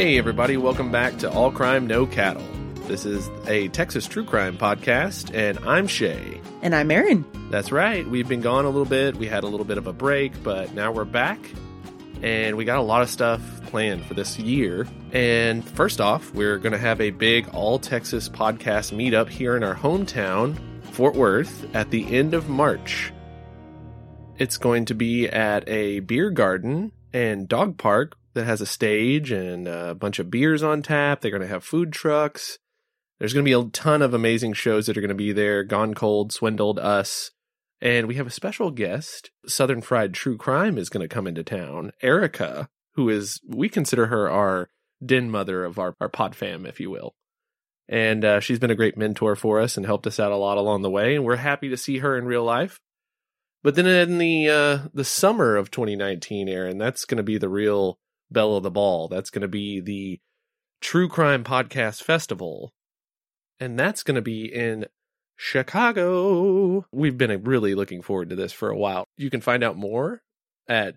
Hey everybody, welcome back to All Crime No Cattle. This is a Texas true crime podcast, and I'm Shay. And I'm Erin. That's right, we've been gone a little bit, we had a little bit of a break, but now we're back, and we got a lot of stuff planned for this year. And first off, we're going to have a big all-Texas podcast meetup here in our hometown, Fort Worth, at the end of March. It's going to be at a beer garden and dog park that has a stage and a bunch of beers on tap. They're going to have food trucks. There's going to be a ton of amazing shows that are going to be there. Gone Cold, Swindled, Us. And we have a special guest. Southern Fried True Crime is going to come into town. Erica, who is, we consider her our den mother of our pod fam, if you will. And she's been a great mentor for us and helped us out a lot along the way. And we're happy to see her in real life. But then in the summer of 2019, Erin, that's going to be the real belle of the ball. That's going to be the True Crime Podcast Festival. And that's going to be in Chicago. We've been really looking forward to this for a while. You can find out more at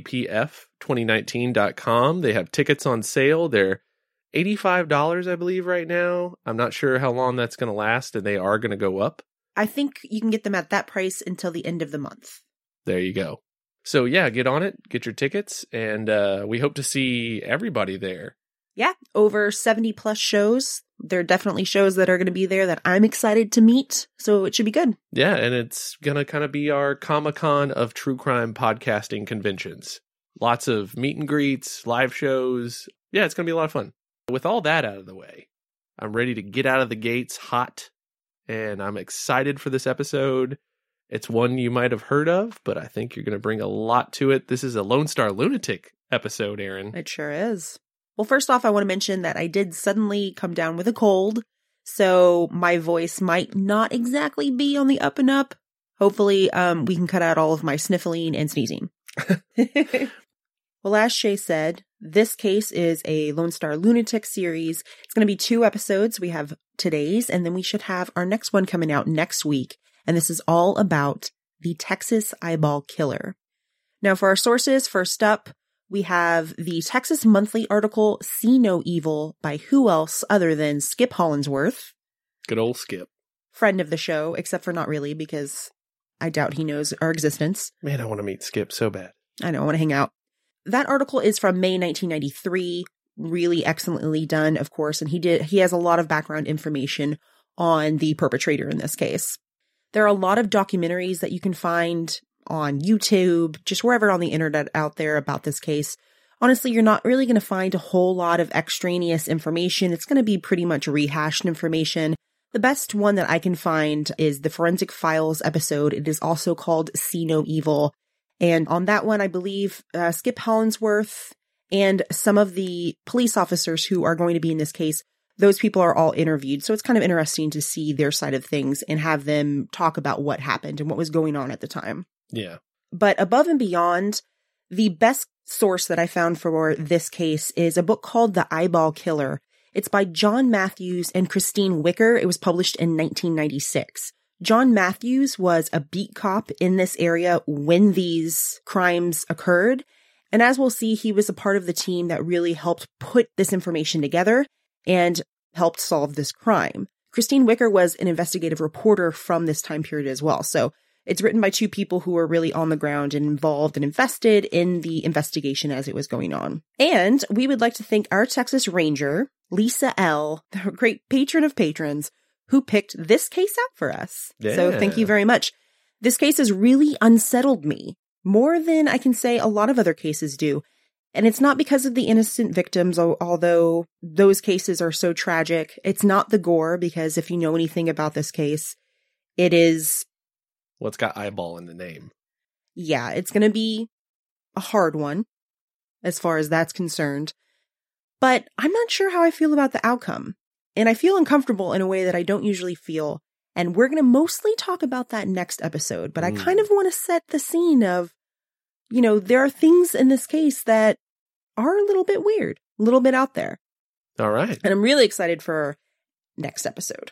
tcpf2019.com. They have tickets on sale. They're $85, I believe, right now. I'm not sure how long that's going to last, and they are going to go up. I think you can get them at that price until the end of the month. There you go. So yeah, get on it, get your tickets, and we hope to see everybody there. Yeah, over 70 plus shows. There are definitely shows that are going to be there that I'm excited to meet, so it should be good. Yeah, and it's going to kind of be our Comic-Con of true crime podcasting conventions. Lots of meet and greets, live shows. Yeah, it's going to be a lot of fun. With all that out of the way, I'm ready to get out of the gates hot, and I'm excited for this episode. It's one you might have heard of, but I think you're going to bring a lot to it. This is a Lone Star Lunatic episode, Erin. It sure is. Well, first off, I want to mention that I did suddenly come down with a cold, so my voice might not exactly be on the up and up. Hopefully, we can cut out all of my sniffling and sneezing. Well, as Shay said, this case is a Lone Star Lunatic series. It's going to be 2 episodes. We have today's, and then we should have our next one coming out next week. And this is all about the Texas Eyeball Killer. Now, for our sources, first up, we have the Texas Monthly article, See No Evil, by who else other than Skip Hollandsworth. Good old Skip. Friend of the show, except for not really, because I doubt he knows our existence. Man, I want to meet Skip so bad. I know, I want to hang out. That article is from May 1993, really excellently done, of course, and he has a lot of background information on the perpetrator in this case. There are a lot of documentaries that you can find on YouTube, just wherever on the internet out there about this case. Honestly, you're not really going to find a whole lot of extraneous information. It's going to be pretty much rehashed information. The best one that I can find is the Forensic Files episode. It is also called See No Evil. And on that one, I believe Skip Hollandsworth and some of the police officers who are going to be in this case, those people are all interviewed. So it's kind of interesting to see their side of things and have them talk about what happened and what was going on at the time. Yeah. But above and beyond, the best source that I found for this case is a book called The Eyeball Killer. It's by John Matthews and Christine Wicker. It was published in 1996. John Matthews was a beat cop in this area when these crimes occurred. And as we'll see, he was a part of the team that really helped put this information together and helped solve this crime. Christine Wicker was an investigative reporter from this time period as well. So it's written by 2 people who were really on the ground and involved and invested in the investigation as it was going on. And we would like to thank our Texas Ranger, Lisa L., the great patron of patrons, who picked this case out for us. Yeah. So thank you very much. This case has really unsettled me, more than I can say a lot of other cases do. And it's not because of the innocent victims, although those cases are so tragic. It's not the gore, because if you know anything about this case, it is... Well, it's got eyeball in the name. Yeah, it's going to be a hard one, as far as that's concerned. But I'm not sure how I feel about the outcome. And I feel uncomfortable in a way that I don't usually feel. And we're going to mostly talk about that next episode. But I kind of want to set the scene of, you know, there are things in this case that are a little bit weird, a little bit out there. All right. And I'm really excited for next episode.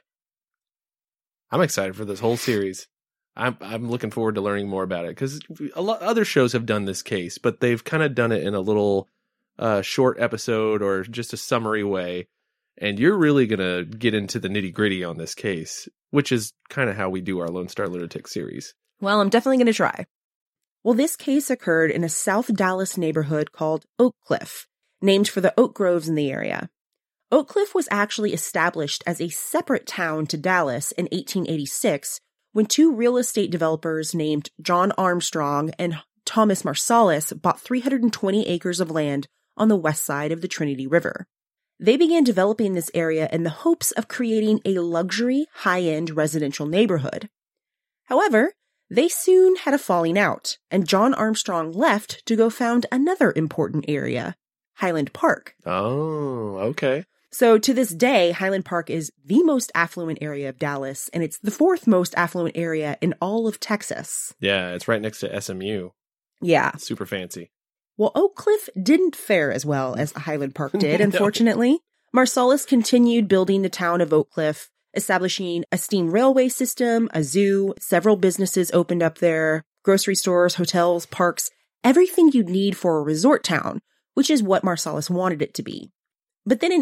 I'm excited for this whole series. I'm looking forward to learning more about it, because a lot other shows have done this case, but they've kind of done it in a little short episode or just a summary way. And you're really going to get into the nitty gritty on this case, which is kind of how we do our Lone Star Lunatic series. Well, I'm definitely going to try. Well, this case occurred in a South Dallas neighborhood called Oak Cliff, named for the oak groves in the area. Oak Cliff was actually established as a separate town to Dallas in 1886 when two real estate developers named John Armstrong and Thomas Marsalis bought 320 acres of land on the west side of the Trinity River. They began developing this area in the hopes of creating a luxury, high-end residential neighborhood. However, they soon had a falling out, and John Armstrong left to go found another important area, Highland Park. Oh, okay. So to this day, Highland Park is the most affluent area of Dallas, and it's the fourth most affluent area in all of Texas. Yeah, it's right next to SMU. Yeah. Super fancy. Well, Oak Cliff didn't fare as well as Highland Park did, unfortunately. Marsalis continued building the town of Oak Cliff, establishing a steam railway system, a zoo, several businesses opened up there, grocery stores, hotels, parks, everything you'd need for a resort town, which is what Marsalis wanted it to be. But then in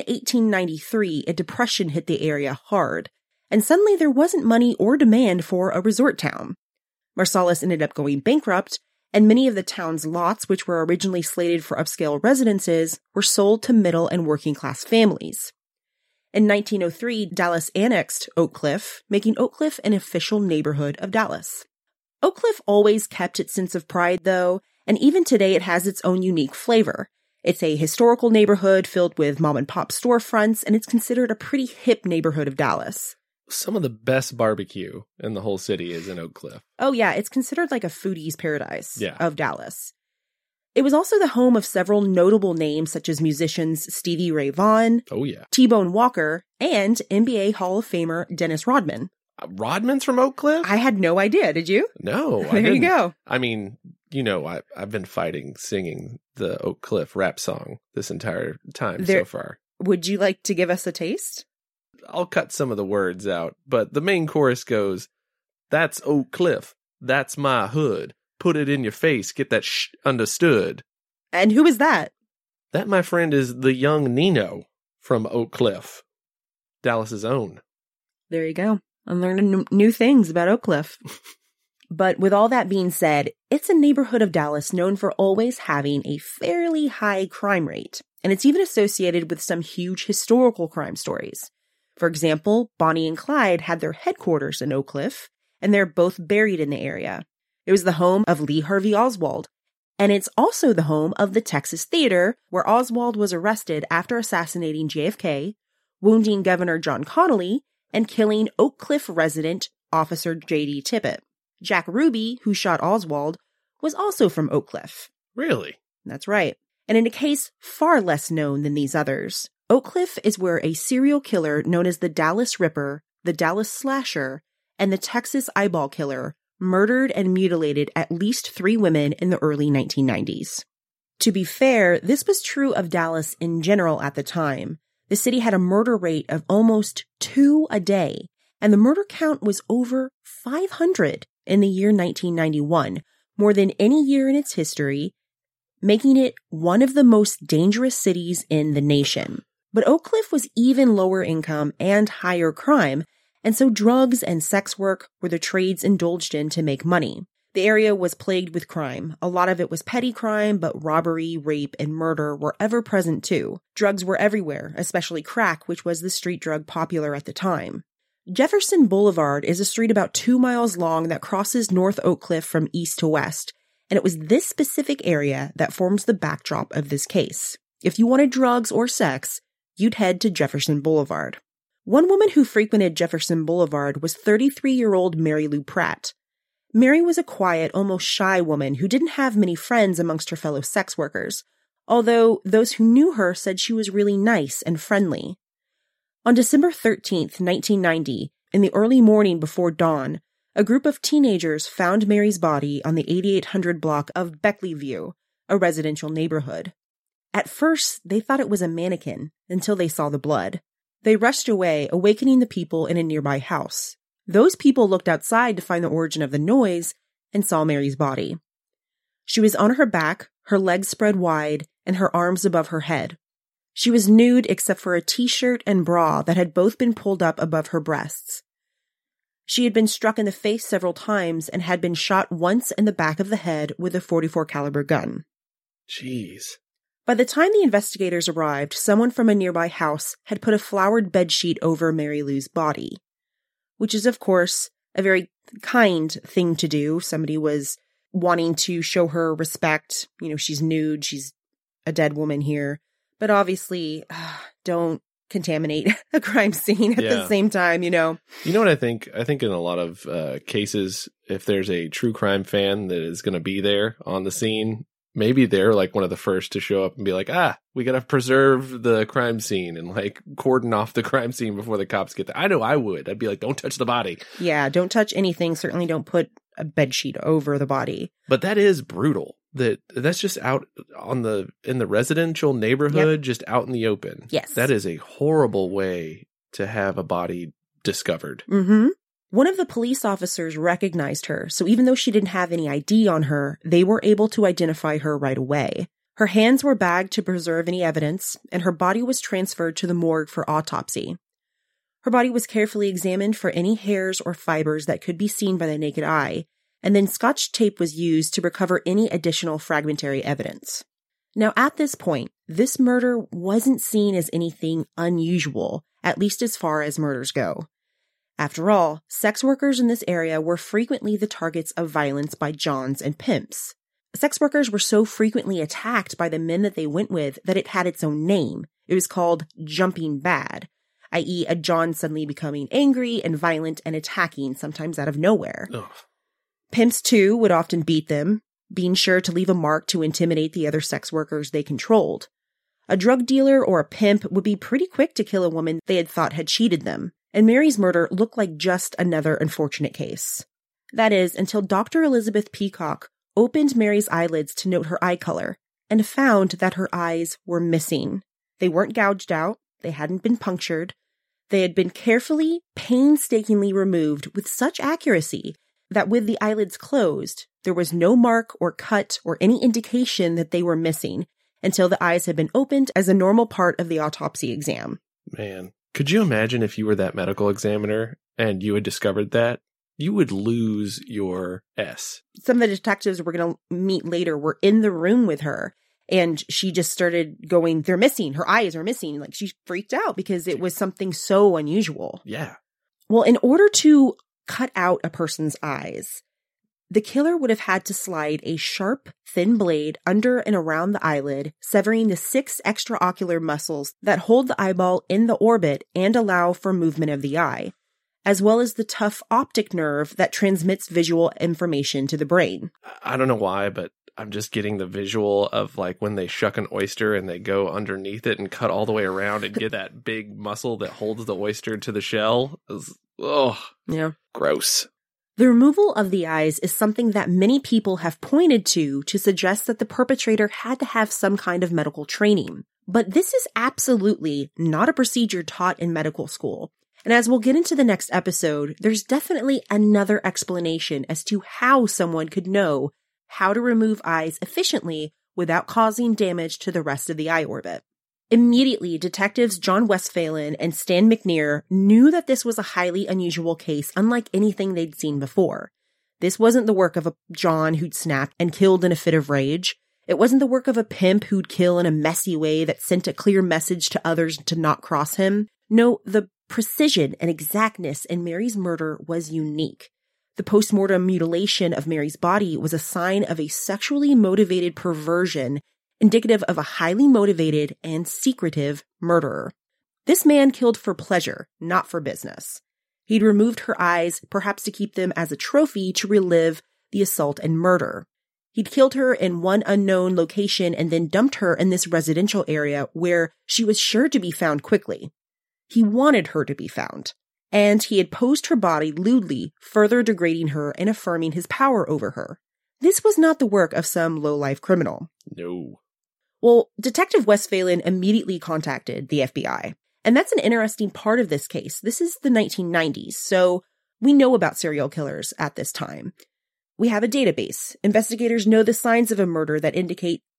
1893, a depression hit the area hard, and suddenly there wasn't money or demand for a resort town. Marsalis ended up going bankrupt, and many of the town's lots, which were originally slated for upscale residences, were sold to middle and working class families. In 1903, Dallas annexed Oak Cliff, making Oak Cliff an official neighborhood of Dallas. Oak Cliff always kept its sense of pride, though, and even today it has its own unique flavor. It's a historical neighborhood filled with mom-and-pop storefronts, and it's considered a pretty hip neighborhood of Dallas. Some of the best barbecue in the whole city is in Oak Cliff. Oh yeah, it's considered like a foodie's paradise of Dallas. It was also the home of several notable names such as musicians Stevie Ray Vaughan, T-Bone Walker, and NBA Hall of Famer Dennis Rodman. Rodman's from Oak Cliff? I had no idea, did you? No, There you go. I mean, you know, I've been fighting singing the Oak Cliff rap song this entire time so far. Would you like to give us a taste? I'll cut some of the words out, but the main chorus goes, "That's Oak Cliff. That's my hood. Put it in your face. Get that understood." And who is that? That, my friend, is the young Nino from Oak Cliff, Dallas's own. There you go. I'm learning new things about Oak Cliff. But with all that being said, it's a neighborhood of Dallas known for always having a fairly high crime rate, and it's even associated with some huge historical crime stories. For example, Bonnie and Clyde had their headquarters in Oak Cliff, and they're both buried in the area. It was the home of Lee Harvey Oswald, and it's also the home of the Texas Theater, where Oswald was arrested after assassinating JFK, wounding Governor John Connally, and killing Oak Cliff resident Officer J.D. Tippit. Jack Ruby, who shot Oswald, was also from Oak Cliff. Really? That's right. And in a case far less known than these others, Oak Cliff is where a serial killer known as the Dallas Ripper, the Dallas Slasher, and the Texas Eyeball Killer murdered and mutilated at least 3 women in the early 1990s. To be fair, this was true of Dallas in general at the time. The city had a murder rate of almost 2 a day, and the murder count was over 500 in the year 1991, more than any year in its history, making it one of the most dangerous cities in the nation. But Oak Cliff was even lower income and higher crime, and so drugs and sex work were the trades indulged in to make money. The area was plagued with crime. A lot of it was petty crime, but robbery, rape, and murder were ever present too. Drugs were everywhere, especially crack, which was the street drug popular at the time. Jefferson Boulevard is a street about 2 miles long that crosses North Oak Cliff from east to west, and it was this specific area that forms the backdrop of this case. If you wanted drugs or sex, you'd head to Jefferson Boulevard. One woman who frequented Jefferson Boulevard was 33-year-old Mary Lou Pratt. Mary was a quiet, almost shy woman who didn't have many friends amongst her fellow sex workers, although those who knew her said she was really nice and friendly. On December 13th, 1990, in the early morning before dawn, a group of teenagers found Mary's body on the 8800 block of Beckley View, a residential neighborhood. At first, they thought it was a mannequin until they saw the blood. They rushed away, awakening the people in a nearby house. Those people looked outside to find the origin of the noise and saw Mary's body. She was on her back, her legs spread wide, and her arms above her head. She was nude except for a t-shirt and bra that had both been pulled up above her breasts. She had been struck in the face several times and had been shot once in the back of the head with a .44 caliber gun. Jeez. By the time the investigators arrived, someone from a nearby house had put a flowered bedsheet over Mary Lou's body, which is, of course, a very kind thing to do. Somebody was wanting to show her respect. You know, she's nude, she's a dead woman here. But obviously, don't contaminate a crime scene at the same time, you know. You know what I think? I think in a lot of cases, if there's a true crime fan that is going to be there on the scene, maybe they're like one of the first to show up and be like, we got to preserve the crime scene and like cordon off the crime scene before the cops get there. I know I would. I'd be like, don't touch the body. Yeah, don't touch anything. Certainly don't put a bedsheet over the body. But that is brutal. That's just out in the residential neighborhood, just out in the open. Yes. That is a horrible way to have a body discovered. Mm-hmm. One of the police officers recognized her, so even though she didn't have any ID on her, they were able to identify her right away. Her hands were bagged to preserve any evidence, and her body was transferred to the morgue for autopsy. Her body was carefully examined for any hairs or fibers that could be seen by the naked eye, and then Scotch tape was used to recover any additional fragmentary evidence. Now, at this point, this murder wasn't seen as anything unusual, at least as far as murders go. After all, sex workers in this area were frequently the targets of violence by Johns and pimps. Sex workers were so frequently attacked by the men that they went with that it had its own name. It was called jumping bad, i.e. a John suddenly becoming angry and violent and attacking, sometimes out of nowhere. Ugh. Pimps, too, would often beat them, being sure to leave a mark to intimidate the other sex workers they controlled. A drug dealer or a pimp would be pretty quick to kill a woman they had thought had cheated them, and Mary's murder looked like just another unfortunate case. That is, until Dr. Elizabeth Peacock opened Mary's eyelids to note her eye color, and found that her eyes were missing. They weren't gouged out, they hadn't been punctured, they had been carefully, painstakingly removed with such accuracy that with the eyelids closed, there was no mark or cut or any indication that they were missing until the eyes had been opened as a normal part of the autopsy exam. Man, could you imagine if you were that medical examiner and you had discovered that? You would lose your S. Some of the detectives we're going to meet later were in the room with her, and she just started going, they're missing, her eyes are missing. Like, she freaked out because it was something so unusual. Yeah. Well, in order to cut out a person's eyes, the killer would have had to slide a sharp, thin blade under and around the eyelid, severing the 6 extraocular muscles that hold the eyeball in the orbit and allow for movement of the eye, as well as the tough optic nerve that transmits visual information to the brain. I don't know why, but I'm just getting the visual of like when they shuck an oyster and they go underneath it and cut all the way around and get that big muscle that holds the oyster to the shell. Yeah. Gross. The removal of the eyes is something that many people have pointed to suggest that the perpetrator had to have some kind of medical training. But this is absolutely not a procedure taught in medical school. And as we'll get into the next episode, there's definitely another explanation as to how someone could know how to remove eyes efficiently without causing damage to the rest of the eye orbit. Immediately, detectives John Westphalen and Stan McNear knew that this was a highly unusual case, unlike anything they'd seen before. This wasn't the work of a John who'd snapped and killed in a fit of rage. It wasn't the work of a pimp who'd kill in a messy way that sent a clear message to others to not cross him. No, the precision and exactness in Mary's murder was unique. The postmortem mutilation of Mary's body was a sign of a sexually motivated perversion indicative of a highly motivated and secretive murderer. This man killed for pleasure, not for business. He'd removed her eyes, perhaps to keep them as a trophy to relive the assault and murder. He'd killed her in one unknown location and then dumped her in this residential area where she was sure to be found quickly. He wanted her to be found, and he had posed her body lewdly, further degrading her and affirming his power over her. This was not the work of some low-life criminal. No. Well, Detective Westphalen immediately contacted the FBI. And that's an interesting part of this case. This is the 1990s, so we know about serial killers at this time. We have a database. Investigators know the signs of a murder that indicate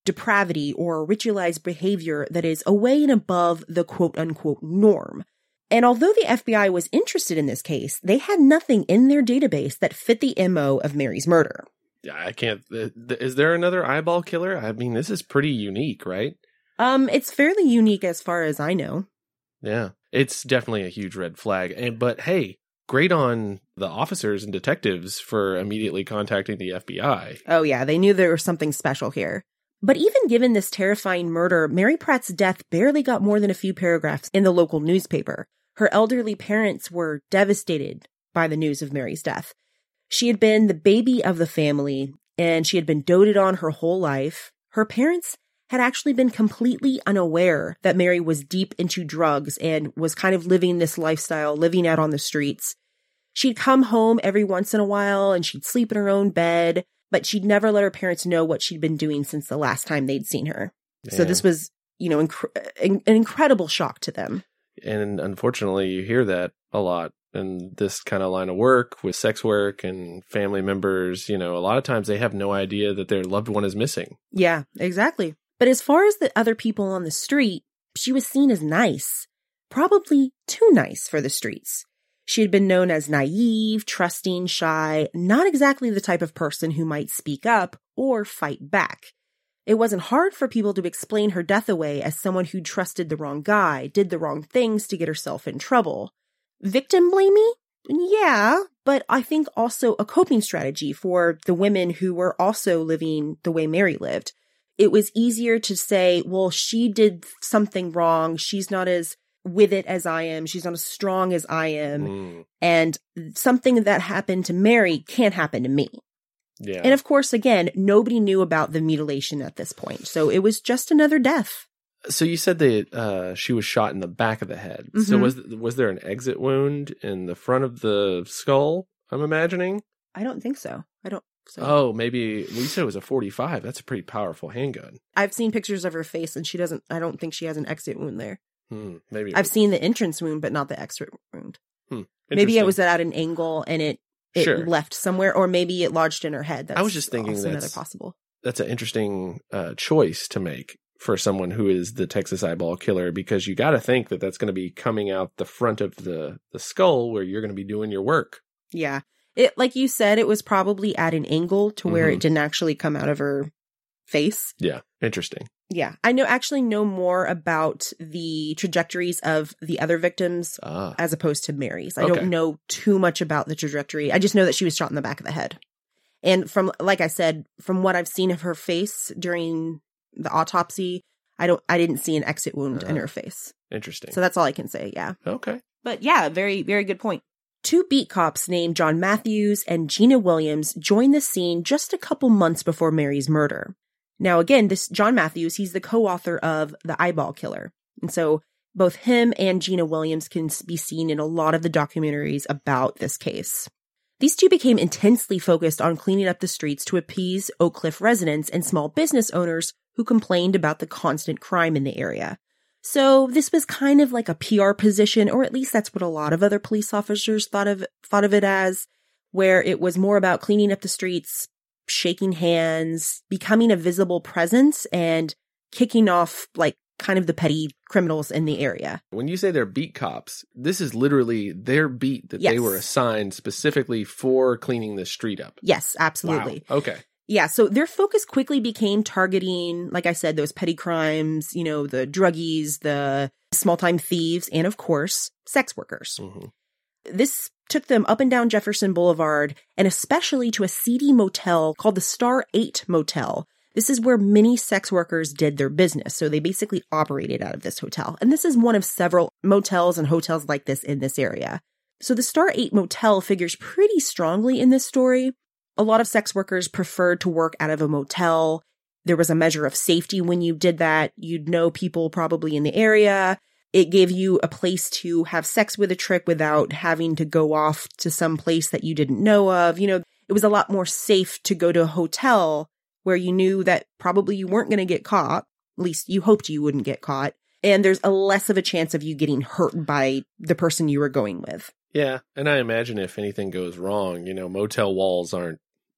depravity or ritualized behavior that is away and above the quote-unquote norm. And although the FBI was interested in this case, they had nothing in their database that fit the MO of Mary's murder. Yeah, I can't. Is there another eyeball killer? I mean, this is pretty unique, right? It's fairly unique as far as I know. Yeah, it's definitely a huge red flag. But hey, great on the officers and detectives for immediately contacting the FBI. Oh yeah, they knew there was something special here. But even given this terrifying murder, Mary Pratt's death barely got more than a few paragraphs in the local newspaper. Her elderly parents were devastated by the news of Mary's death. She had been the baby of the family, and she had been doted on her whole life. Her parents had actually been completely unaware that Mary was deep into drugs and was kind of living this lifestyle, living out on the streets. She'd come home every once in a while, and she'd sleep in her own bed, but she'd never let her parents know what she'd been doing since the last time they'd seen her. Yeah. So this was, an incredible shock to them. And unfortunately, you hear that a lot in this kind of line of work with sex work and family members. A lot of times they have no idea that their loved one is missing. Yeah, exactly. But as far as the other people on the street, she was seen as nice, probably too nice for the streets. She had been known as naive, trusting, shy, not exactly the type of person who might speak up or fight back. It wasn't hard for people to explain her death away as someone who trusted the wrong guy, did the wrong things to get herself in trouble. Victim blaming? Yeah, but I think also a coping strategy for the women who were also living the way Mary lived. It was easier to say, well, she did something wrong. She's not as with it as I am. She's not as strong as I am. And something that happened to Mary can't happen to me. Yeah. And of course, again, nobody knew about the mutilation at this point. So it was just another death. So you said that she was shot in the back of the head. Mm-hmm. So was there an exit wound in the front of the skull, I'm imagining? I don't think so. So. Oh, maybe you said it was a .45. That's a pretty powerful handgun. I've seen pictures of her face and I don't think she has an exit wound there. Maybe I've seen the entrance wound, but not the exit wound. Maybe it was at an angle and it sure. left somewhere, or maybe it lodged in her head. I was just thinking that's another possible. That's an interesting choice to make for someone who is the Texas eyeball killer, because you got to think that that's going to be coming out the front of the skull where you're going to be doing your work. Yeah. It, like you said, it was probably at an angle to where it didn't actually come out of her face. Yeah. Interesting. Yeah. I know more about the trajectories of the other victims as opposed to Mary's. I don't know too much about the trajectory. I just know that she was shot in the back of the head. And like I said, from what I've seen of her face during the autopsy, I didn't see an exit wound in her face. Interesting. So that's all I can say. Yeah. Okay. But yeah, very, very good point. 2 beat cops named John Matthews and Gina Williams joined the scene just a couple months before Mary's murder. Now, again, this John Matthews, he's the co-author of The Eyeball Killer. And so both him and Gina Williams can be seen in a lot of the documentaries about this case. These two became intensely focused on cleaning up the streets to appease Oak Cliff residents and small business owners who complained about the constant crime in the area. So this was kind of like a PR position, or at least that's what a lot of other police officers thought of it as, where it was more about cleaning up the streets, shaking hands, becoming a visible presence, and kicking off like kind of the petty criminals in the area. When you say they're beat cops, this is literally their beat that they were assigned specifically for cleaning the street up. Yes, absolutely. Wow. Okay. Yeah, so their focus quickly became targeting, like I said, those petty crimes, the druggies, the small-time thieves, and of course, sex workers. Mm-hmm. This took them up and down Jefferson Boulevard, and especially to a seedy motel called the Star 8 Motel. This is where many sex workers did their business, so they basically operated out of this hotel. And this is one of several motels and hotels like this in this area. So the Star 8 Motel figures pretty strongly in this story. A lot of sex workers preferred to work out of a motel. There was a measure of safety when you did that. You'd know people probably in the area. It gave you a place to have sex with a trick without having to go off to some place that you didn't know of. It was a lot more safe to go to a hotel where you knew that probably you weren't going to get caught. At least you hoped you wouldn't get caught. And there's a less of a chance of you getting hurt by the person you were going with. Yeah. And I imagine if anything goes wrong, motel walls aren't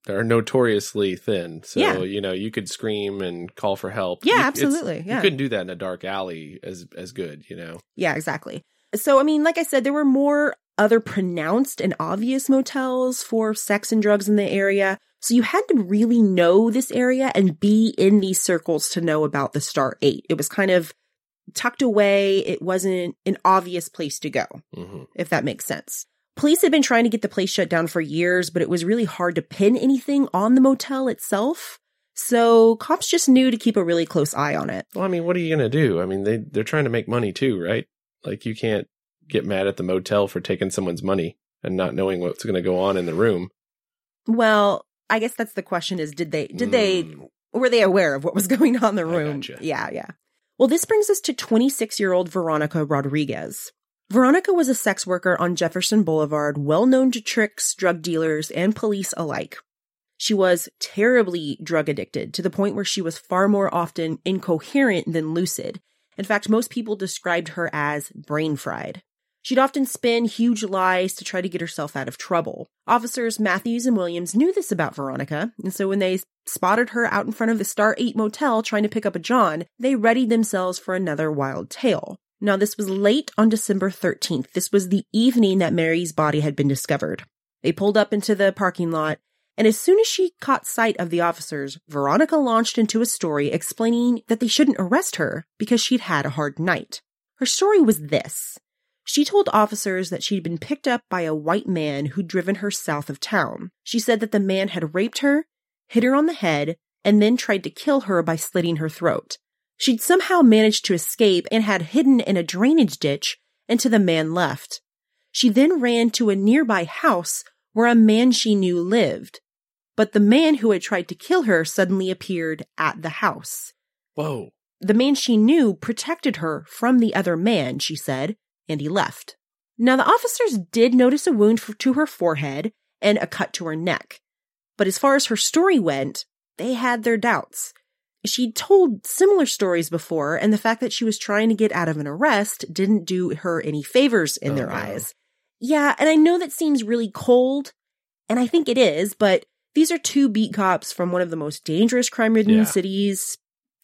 They're notoriously thin. So, Yeah. you could scream and call for help. Yeah, absolutely. Yeah. You couldn't do that in a dark alley as good, Yeah, exactly. So, I mean, like I said, there were more other pronounced and obvious motels for sex and drugs in the area. So you had to really know this area and be in these circles to know about the Star 8. It was kind of tucked away. It wasn't an obvious place to go, if that makes sense. Police had been trying to get the place shut down for years, but it was really hard to pin anything on the motel itself. So cops just knew to keep a really close eye on it. Well, I mean, what are you going to do? I mean, they're trying to make money too, right? Like, you can't get mad at the motel for taking someone's money and not knowing what's going to go on in the room. Well, I guess that's the question is, were they aware of what was going on in the room? Gotcha. Yeah. Well, this brings us to 26-year-old Veronica Rodriguez. Veronica was a sex worker on Jefferson Boulevard, well known to tricks, drug dealers, and police alike. She was terribly drug addicted to the point where she was far more often incoherent than lucid. In fact, most people described her as brain fried. She'd often spin huge lies to try to get herself out of trouble. Officers Matthews and Williams knew this about Veronica, and so when they spotted her out in front of the Star 8 motel trying to pick up a John, they readied themselves for another wild tale. Now, this was late on December 13th. This was the evening that Mary's body had been discovered. They pulled up into the parking lot, and as soon as she caught sight of the officers, Veronica launched into a story explaining that they shouldn't arrest her because she'd had a hard night. Her story was this. She told officers that she'd been picked up by a white man who'd driven her south of town. She said that the man had raped her, hit her on the head, and then tried to kill her by slitting her throat. She'd somehow managed to escape and had hidden in a drainage ditch until the man left. She then ran to a nearby house where a man she knew lived. But the man who had tried to kill her suddenly appeared at the house. Whoa. The man she knew protected her from the other man, she said, and he left. Now, the officers did notice a wound to her forehead and a cut to her neck. But as far as her story went, they had their doubts. She'd told similar stories before, and the fact that she was trying to get out of an arrest didn't do her any favors in their eyes. Yeah, and I know that seems really cold, and I think it is, but these are two beat cops from one of the most dangerous crime-ridden cities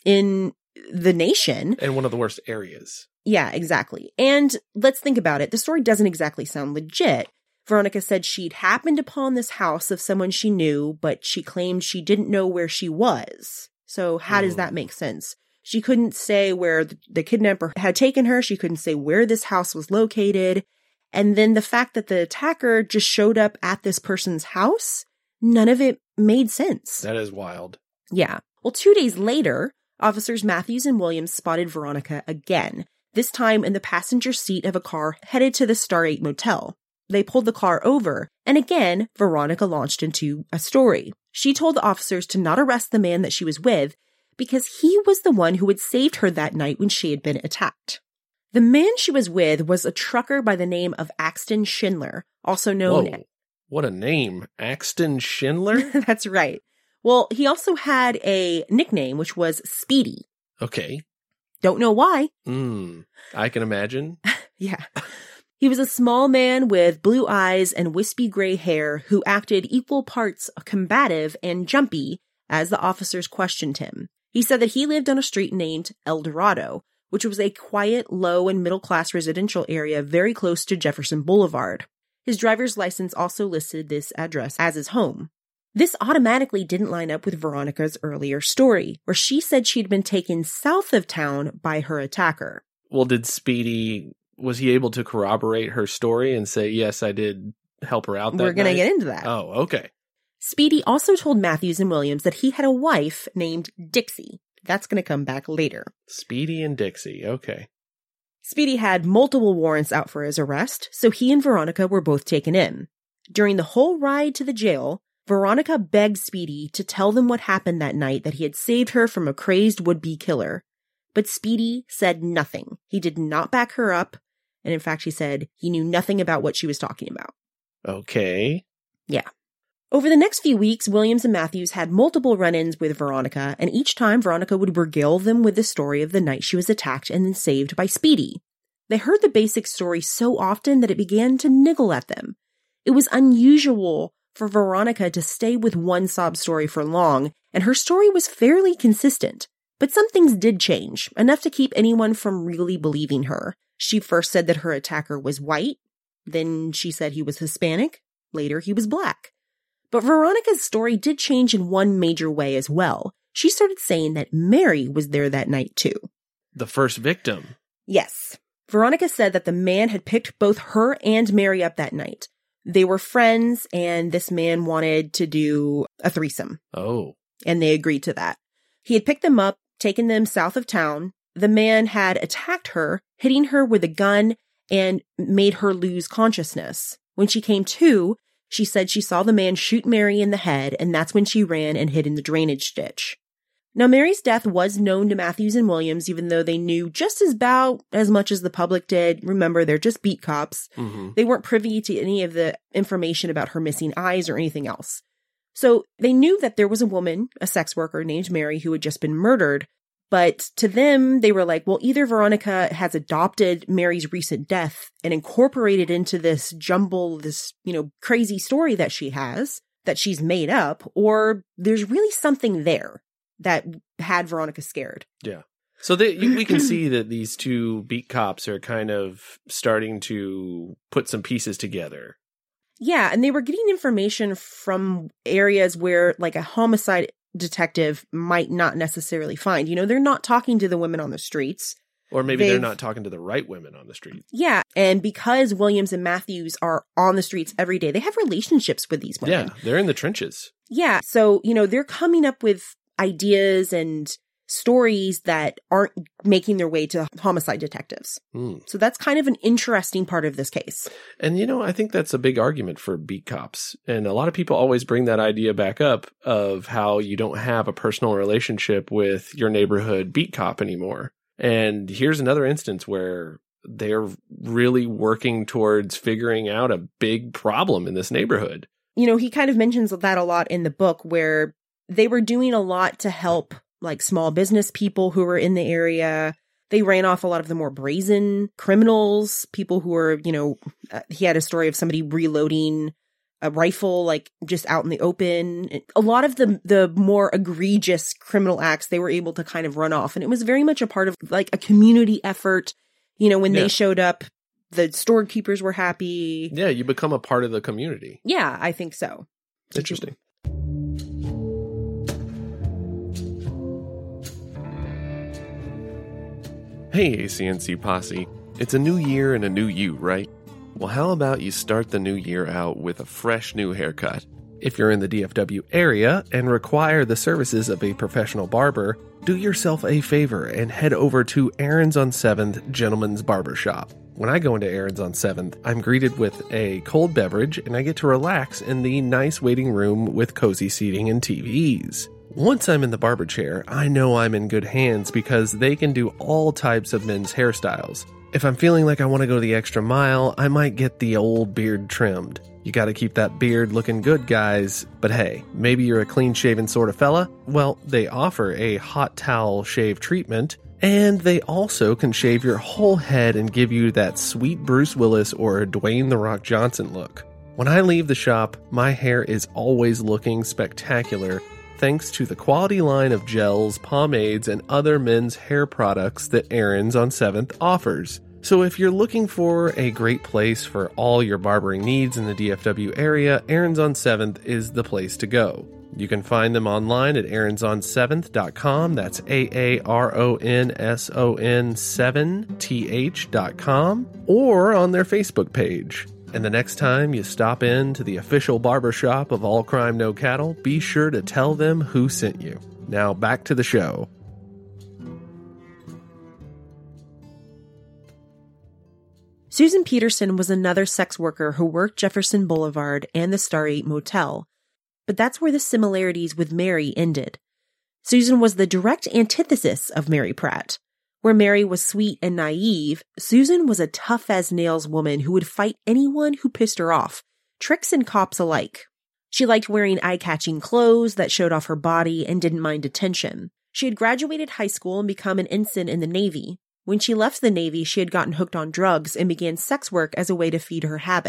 in the nation. And one of the worst areas. Yeah, exactly. And let's think about it. The story doesn't exactly sound legit. Veronica said she'd happened upon this house of someone she knew, but she claimed she didn't know where she was. So how does that make sense? She couldn't say where the kidnapper had taken her. She couldn't say where this house was located. And then the fact that the attacker just showed up at this person's house, none of it made sense. That is wild. Yeah. Well, 2 days later, officers Matthews and Williams spotted Veronica again, this time in the passenger seat of a car headed to the Star 8 motel. They pulled the car over, and again, Veronica launched into a story. She told the officers to not arrest the man that she was with because he was the one who had saved her that night when she had been attacked. The man she was with was a trucker by the name of Axton Schindler, also known as... What a name. Axton Schindler? That's right. Well, he also had a nickname, which was Speedy. Okay. Don't know why. I can imagine. Yeah. He was a small man with blue eyes and wispy gray hair who acted equal parts combative and jumpy as the officers questioned him. He said that he lived on a street named El Dorado, which was a quiet, low and middle-class residential area very close to Jefferson Boulevard. His driver's license also listed this address as his home. This automatically didn't line up with Veronica's earlier story, where she said she'd been taken south of town by her attacker. Well, was he able to corroborate her story and say, yes, I did help her out that We're going to night? get into that. Oh, okay. Speedy also told Matthews and Williams that he had a wife named Dixie. That's going to come back later. Speedy and Dixie, okay. Speedy had multiple warrants out for his arrest, so he and Veronica were both taken in. During the whole ride to the jail, Veronica begged Speedy to tell them what happened that night that he had saved her from a crazed would-be killer. But Speedy said nothing. He did not back her up, and in fact, he said he knew nothing about what she was talking about. Okay. Yeah. Over the next few weeks, Williams and Matthews had multiple run-ins with Veronica, and each time Veronica would regale them with the story of the night she was attacked and then saved by Speedy. They heard the basic story so often that it began to niggle at them. It was unusual for Veronica to stay with one sob story for long, and her story was fairly consistent. But some things did change, enough to keep anyone from really believing her. She first said that her attacker was white, then she said he was Hispanic, later he was black. But Veronica's story did change in one major way as well. She started saying that Mary was there that night too. The first victim. Yes. Veronica said that the man had picked both her and Mary up that night. They were friends, and this man wanted to do a threesome. Oh. And they agreed to that. He had picked them up, taken them south of town. The man had attacked her, hitting her with a gun, and made her lose consciousness. When she came to, she said she saw the man shoot Mary in the head, and that's when she ran and hid in the drainage ditch. Now, Mary's death was known to Matthews and Williams, even though they knew just about as much as the public did. Remember, they're just beat cops. Mm-hmm. They weren't privy to any of the information about her missing eyes or anything else. So they knew that there was a woman, a sex worker named Mary, who had just been murdered. But to them, they were like, well, either Veronica has adopted Mary's recent death and incorporated into this jumble, this, crazy story that she has, that she's made up, or there's really something there that had Veronica scared. Yeah. So we can see that these two beat cops are kind of starting to put some pieces together. Yeah, and they were getting information from areas where, like, a homicide detective might not necessarily find. They're not talking to the women on the streets. Or maybe they're not talking to the right women on the street. Yeah, and because Williams and Matthews are on the streets every day, they have relationships with these women. Yeah, they're in the trenches. Yeah, so, they're coming up with ideas and stories that aren't making their way to homicide detectives. So that's kind of an interesting part of this case. And, I think that's a big argument for beat cops. And a lot of people always bring that idea back up of how you don't have a personal relationship with your neighborhood beat cop anymore. And here's another instance where they're really working towards figuring out a big problem in this neighborhood. He kind of mentions that a lot in the book, where they were doing a lot to help like small business people who were in the area. They ran off a lot of the more brazen criminals, people who were, he had a story of somebody reloading a rifle, like just out in the open. A lot of the more egregious criminal acts they were able to kind of run off. And it was very much a part of like a community effort. When they showed up, the storekeepers were happy. Yeah, you become a part of the community. Yeah, I think so. Interesting. Hey, ACNC Posse. It's a new year and a new you, right? Well, how about you start the new year out with a fresh new haircut? If you're in the DFW area and require the services of a professional barber, do yourself a favor and head over to Aaron's on 7th Gentleman's Barbershop. When I go into Aaron's on 7th, I'm greeted with a cold beverage and I get to relax in the nice waiting room with cozy seating and TVs. Once I'm in the barber chair, I know I'm in good hands because they can do all types of men's hairstyles. If I'm feeling like I want to go the extra mile, I might get the old beard trimmed. You gotta keep that beard looking good, guys. But hey, maybe you're a clean-shaven sort of fella? Well, they offer a hot towel shave treatment, and they also can shave your whole head and give you that sweet Bruce Willis or Dwayne The Rock Johnson look. When I leave the shop, my hair is always looking spectacular, thanks to the quality line of gels, pomades, and other men's hair products that Aaron's on 7th offers. So if you're looking for a great place for all your barbering needs in the DFW area, Aaron's on 7th is the place to go. You can find them online at aaronsonseventh.com. That's AARONSON7th.com, or on their Facebook page. And the next time you stop in to the official barbershop of All Crime No Cattle, be sure to tell them who sent you. Now back to the show. Susan Peterson was another sex worker who worked Jefferson Boulevard and the Star 8 Motel. But that's where the similarities with Mary ended. Susan was the direct antithesis of Mary Pratt. Where Mary was sweet and naive, Susan was a tough-as-nails woman who would fight anyone who pissed her off, tricks and cops alike. She liked wearing eye-catching clothes that showed off her body and didn't mind attention. She had graduated high school and become an ensign in the Navy. When she left the Navy, she had gotten hooked on drugs and began sex work as a way to feed her habit.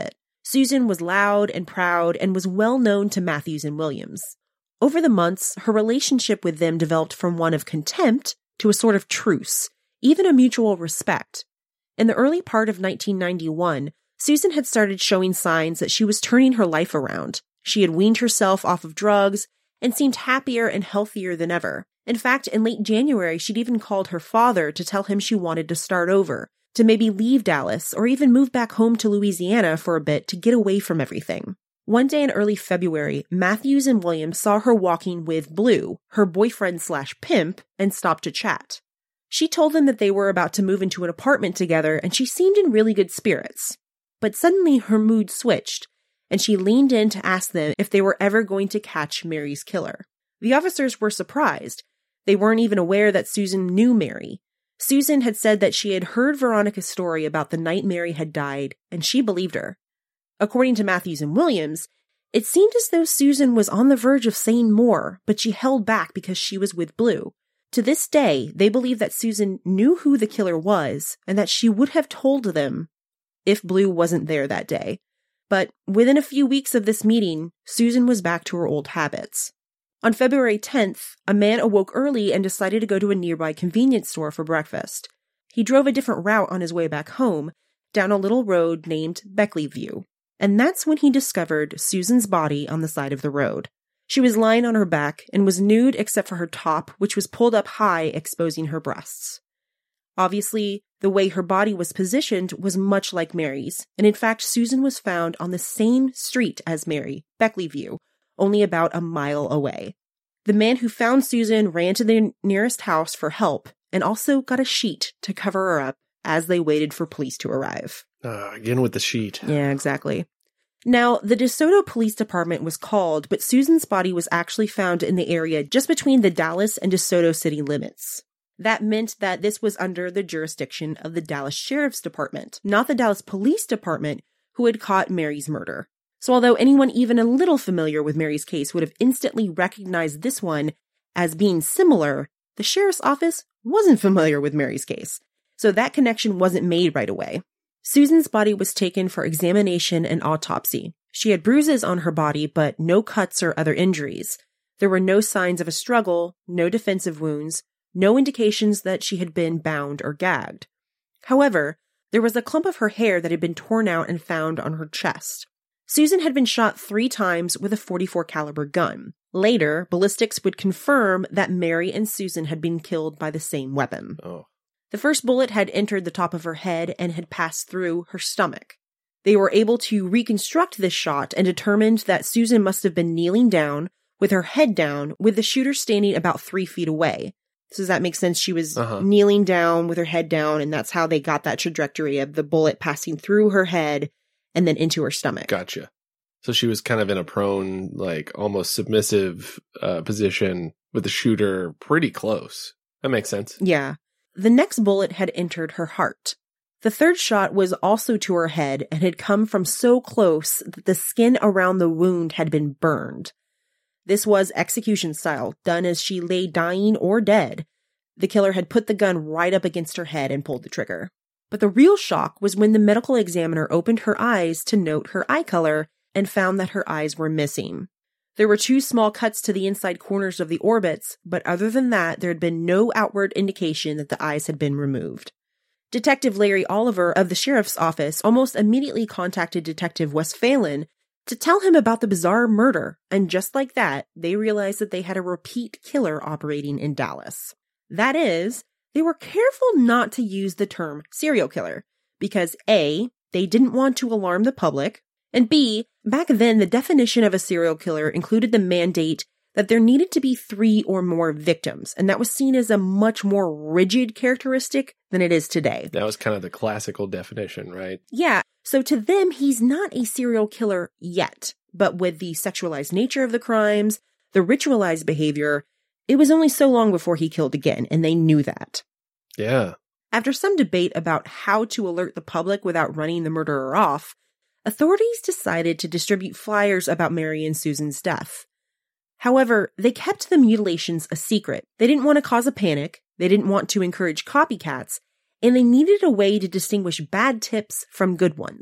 Susan was loud and proud and was well known to Matthews and Williams. Over the months, her relationship with them developed from one of contempt to a sort of truce, even a mutual respect. In the early part of 1991, Susan had started showing signs that she was turning her life around. She had weaned herself off of drugs and seemed happier and healthier than ever. In fact, in late January, she'd even called her father to tell him she wanted to start over, to maybe leave Dallas or even move back home to Louisiana for a bit to get away from everything. One day in early February, Matthews and Williams saw her walking with Blue, her boyfriend/pimp, and stopped to chat. She told them that they were about to move into an apartment together, and she seemed in really good spirits. But suddenly her mood switched, and she leaned in to ask them if they were ever going to catch Mary's killer. The officers were surprised. They weren't even aware that Susan knew Mary. Susan had said that she had heard Veronica's story about the night Mary had died, and she believed her. According to Matthews and Williams, it seemed as though Susan was on the verge of saying more, but she held back because she was with Blue. To this day, they believe that Susan knew who the killer was and that she would have told them if Blue wasn't there that day. But within a few weeks of this meeting, Susan was back to her old habits. On February 10th, a man awoke early and decided to go to a nearby convenience store for breakfast. He drove a different route on his way back home, down a little road named Beckley View. And that's when he discovered Susan's body on the side of the road. She was lying on her back and was nude except for her top, which was pulled up high, exposing her breasts. Obviously, the way her body was positioned was much like Mary's, and in fact, Susan was found on the same street as Mary, Beckley View, only about a mile away. The man who found Susan ran to the nearest house for help and also got a sheet to cover her up as they waited for police to arrive. Again with the sheet. Yeah, exactly. Now, the DeSoto Police Department was called, but Susan's body was actually found in the area just between the Dallas and DeSoto city limits. That meant that this was under the jurisdiction of the Dallas Sheriff's Department, not the Dallas Police Department, who had caught Mary's murder. So although anyone even a little familiar with Mary's case would have instantly recognized this one as being similar, the sheriff's office wasn't familiar with Mary's case, so that connection wasn't made right away. Susan's body was taken for examination and autopsy. She had bruises on her body, but no cuts or other injuries. There were no signs of a struggle, no defensive wounds, no indications that she had been bound or gagged. However, there was a clump of her hair that had been torn out and found on her chest. Susan had been shot 3 times with a .44 caliber gun. Later, ballistics would confirm that Mary and Susan had been killed by the same weapon. Oh. The first bullet had entered the top of her head and had passed through her stomach. They were able to reconstruct this shot and determined that Susan must have been kneeling down, with her head down, with the shooter standing about 3 feet away. So does that make sense? She was kneeling down with her head down, and that's how they got that trajectory of the bullet passing through her head and then into her stomach. Gotcha. So she was kind of in a prone, like almost submissive position with the shooter pretty close. That makes sense. Yeah. The next bullet had entered her heart. The third shot was also to her head and had come from so close that the skin around the wound had been burned. This was execution style, done as she lay dying or dead. The killer had put the gun right up against her head and pulled the trigger. But the real shock was when the medical examiner opened her eyes to note her eye color and found that her eyes were missing. There were 2 small cuts to the inside corners of the orbits, but other than that, there had been no outward indication that the eyes had been removed. Detective Larry Oliver of the sheriff's office almost immediately contacted Detective Wes Phelan to tell him about the bizarre murder, and just like that, they realized that they had a repeat killer operating in Dallas. That is, they were careful not to use the term serial killer, because A, they didn't want to alarm the public, and B, back then the definition of a serial killer included the mandate that there needed to be 3 or more victims, and that was seen as a much more rigid characteristic than it is today. That was kind of the classical definition, right? Yeah, so to them, he's not a serial killer yet, but with the sexualized nature of the crimes, the ritualized behavior, it was only so long before he killed again, and they knew that. Yeah. After some debate about how to alert the public without running the murderer off, authorities decided to distribute flyers about Mary and Susan's death. However, they kept the mutilations a secret. They didn't want to cause a panic, they didn't want to encourage copycats, and they needed a way to distinguish bad tips from good ones.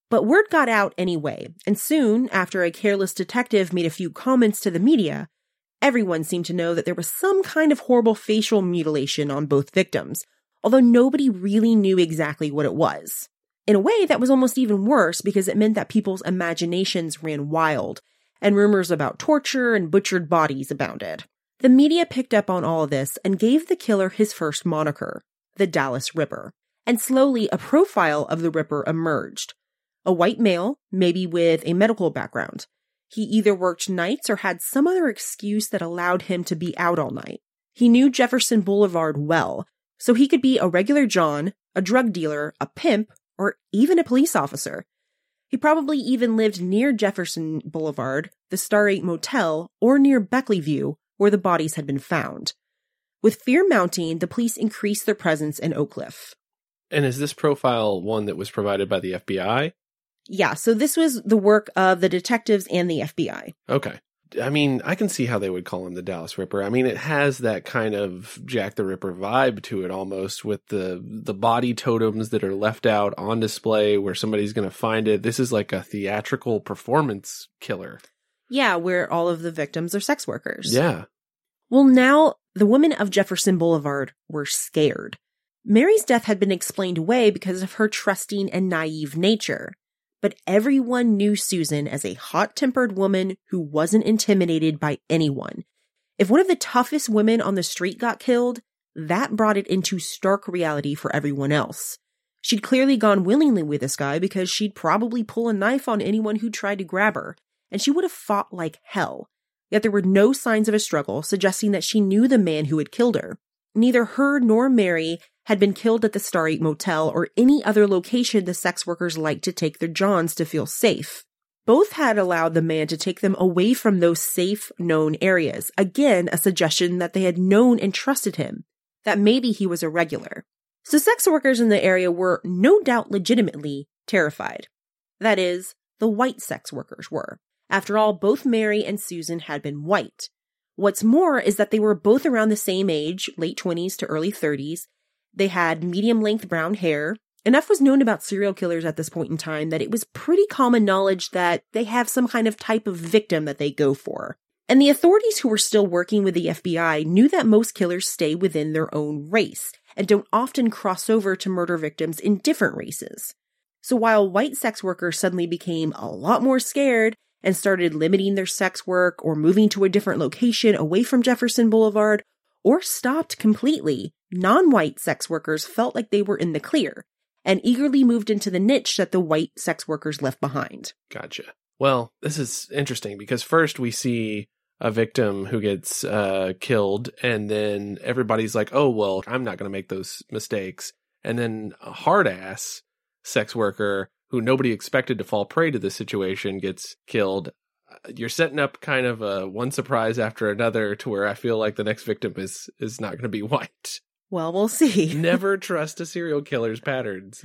But word got out anyway, and soon, after a careless detective made a few comments to the media, everyone seemed to know that there was some kind of horrible facial mutilation on both victims, although nobody really knew exactly what it was. In a way, that was almost even worse because it meant that people's imaginations ran wild, and rumors about torture and butchered bodies abounded. The media picked up on all of this and gave the killer his first moniker, the Dallas Ripper. And slowly a profile of the Ripper emerged. A white male, maybe with a medical background. He either worked nights or had some other excuse that allowed him to be out all night. He knew Jefferson Boulevard well, so he could be a regular John, a drug dealer, a pimp, or even a police officer. He probably even lived near Jefferson Boulevard, the Star 8 Motel, or near Beckley View, where the bodies had been found. With fear mounting, the police increased their presence in Oak Cliff. And is this profile one that was provided by the FBI? Yeah, so this was the work of the detectives and the FBI. Okay. I mean, I can see how they would call him the Dallas Ripper. I mean, it has that kind of Jack the Ripper vibe to it almost, with the body totems that are left out on display where somebody's going to find it. This is like a theatrical performance killer. Yeah, where all of the victims are sex workers. Yeah. Well, now the women of Jefferson Boulevard were scared. Mary's death had been explained away because of her trusting and naive nature. But everyone knew Susan as a hot-tempered woman who wasn't intimidated by anyone. If one of the toughest women on the street got killed, that brought it into stark reality for everyone else. She'd clearly gone willingly with this guy because she'd probably pull a knife on anyone who tried to grab her, and she would have fought like hell. Yet there were no signs of a struggle, suggesting that she knew the man who had killed her. Neither her nor Mary had been killed at the Star 8 Motel or any other location the sex workers liked to take their Johns to feel safe. Both had allowed the man to take them away from those safe, known areas. Again, a suggestion that they had known and trusted him, that maybe he was a regular. So sex workers in the area were no doubt legitimately terrified. That is, the white sex workers were. After all, both Mary and Susan had been white. What's more is that they were both around the same age, late 20s to early 30s. They had medium-length brown hair. Enough was known about serial killers at this point in time that it was pretty common knowledge that they have some kind of type of victim that they go for. And the authorities who were still working with the FBI knew that most killers stay within their own race and don't often cross over to murder victims in different races. So while white sex workers suddenly became a lot more scared and started limiting their sex work or moving to a different location away from Jefferson Boulevard, or stopped completely, non-white sex workers felt like they were in the clear and eagerly moved into the niche that the white sex workers left behind. Gotcha. Well, this is interesting because first we see a victim who gets killed, and then everybody's like, oh, well, I'm not going to make those mistakes. And then a hard-ass sex worker who nobody expected to fall prey to this situation gets killed. You're setting up kind of a one surprise after another to where I feel like the next victim is not going to be white. Well, we'll see. Never trust a serial killer's patterns.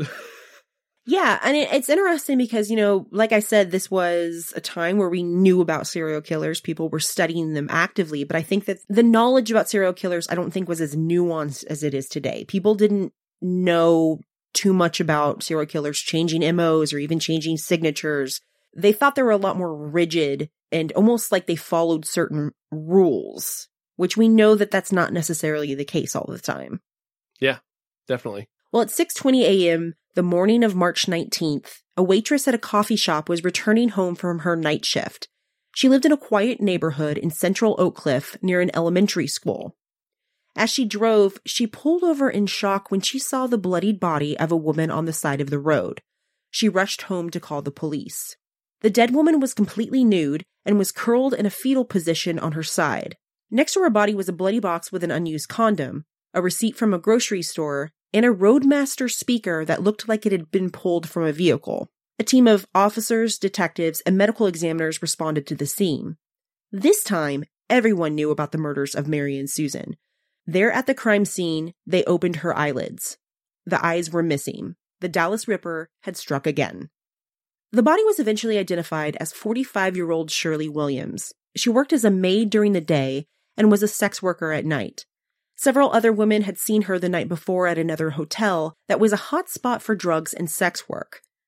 Yeah, and it's interesting because, you know, like I said, this was a time where we knew about serial killers. People were studying them actively, but I think that the knowledge about serial killers, I don't think was as nuanced as it is today. People didn't know too much about serial killers changing MOs or even changing signatures. They thought they were a lot more rigid and almost like they followed certain rules, which we know that that's not necessarily the case all the time. Yeah, definitely. Well, at 6:20 a.m., the morning of March 19th, a waitress at a coffee shop was returning home from her night shift. She lived in a quiet neighborhood in central Oak Cliff near an elementary school. As she drove, she pulled over in shock when she saw the bloodied body of a woman on the side of the road. She rushed home to call the police. The dead woman was completely nude and was curled in a fetal position on her side. Next to her body was a bloody box with an unused condom, a receipt from a grocery store, and a Roadmaster speaker that looked like it had been pulled from a vehicle. A team of officers, detectives, and medical examiners responded to the scene. This time, everyone knew about the murders of Mary and Susan. There at the crime scene, they opened her eyelids. The eyes were missing. The Dallas Ripper had struck again. The body was eventually identified as 45-year-old Shirley Williams. She worked as a maid during the day and was a sex worker at night. Several other women had seen her the night before at another hotel that was a hot spot for drugs and sex work.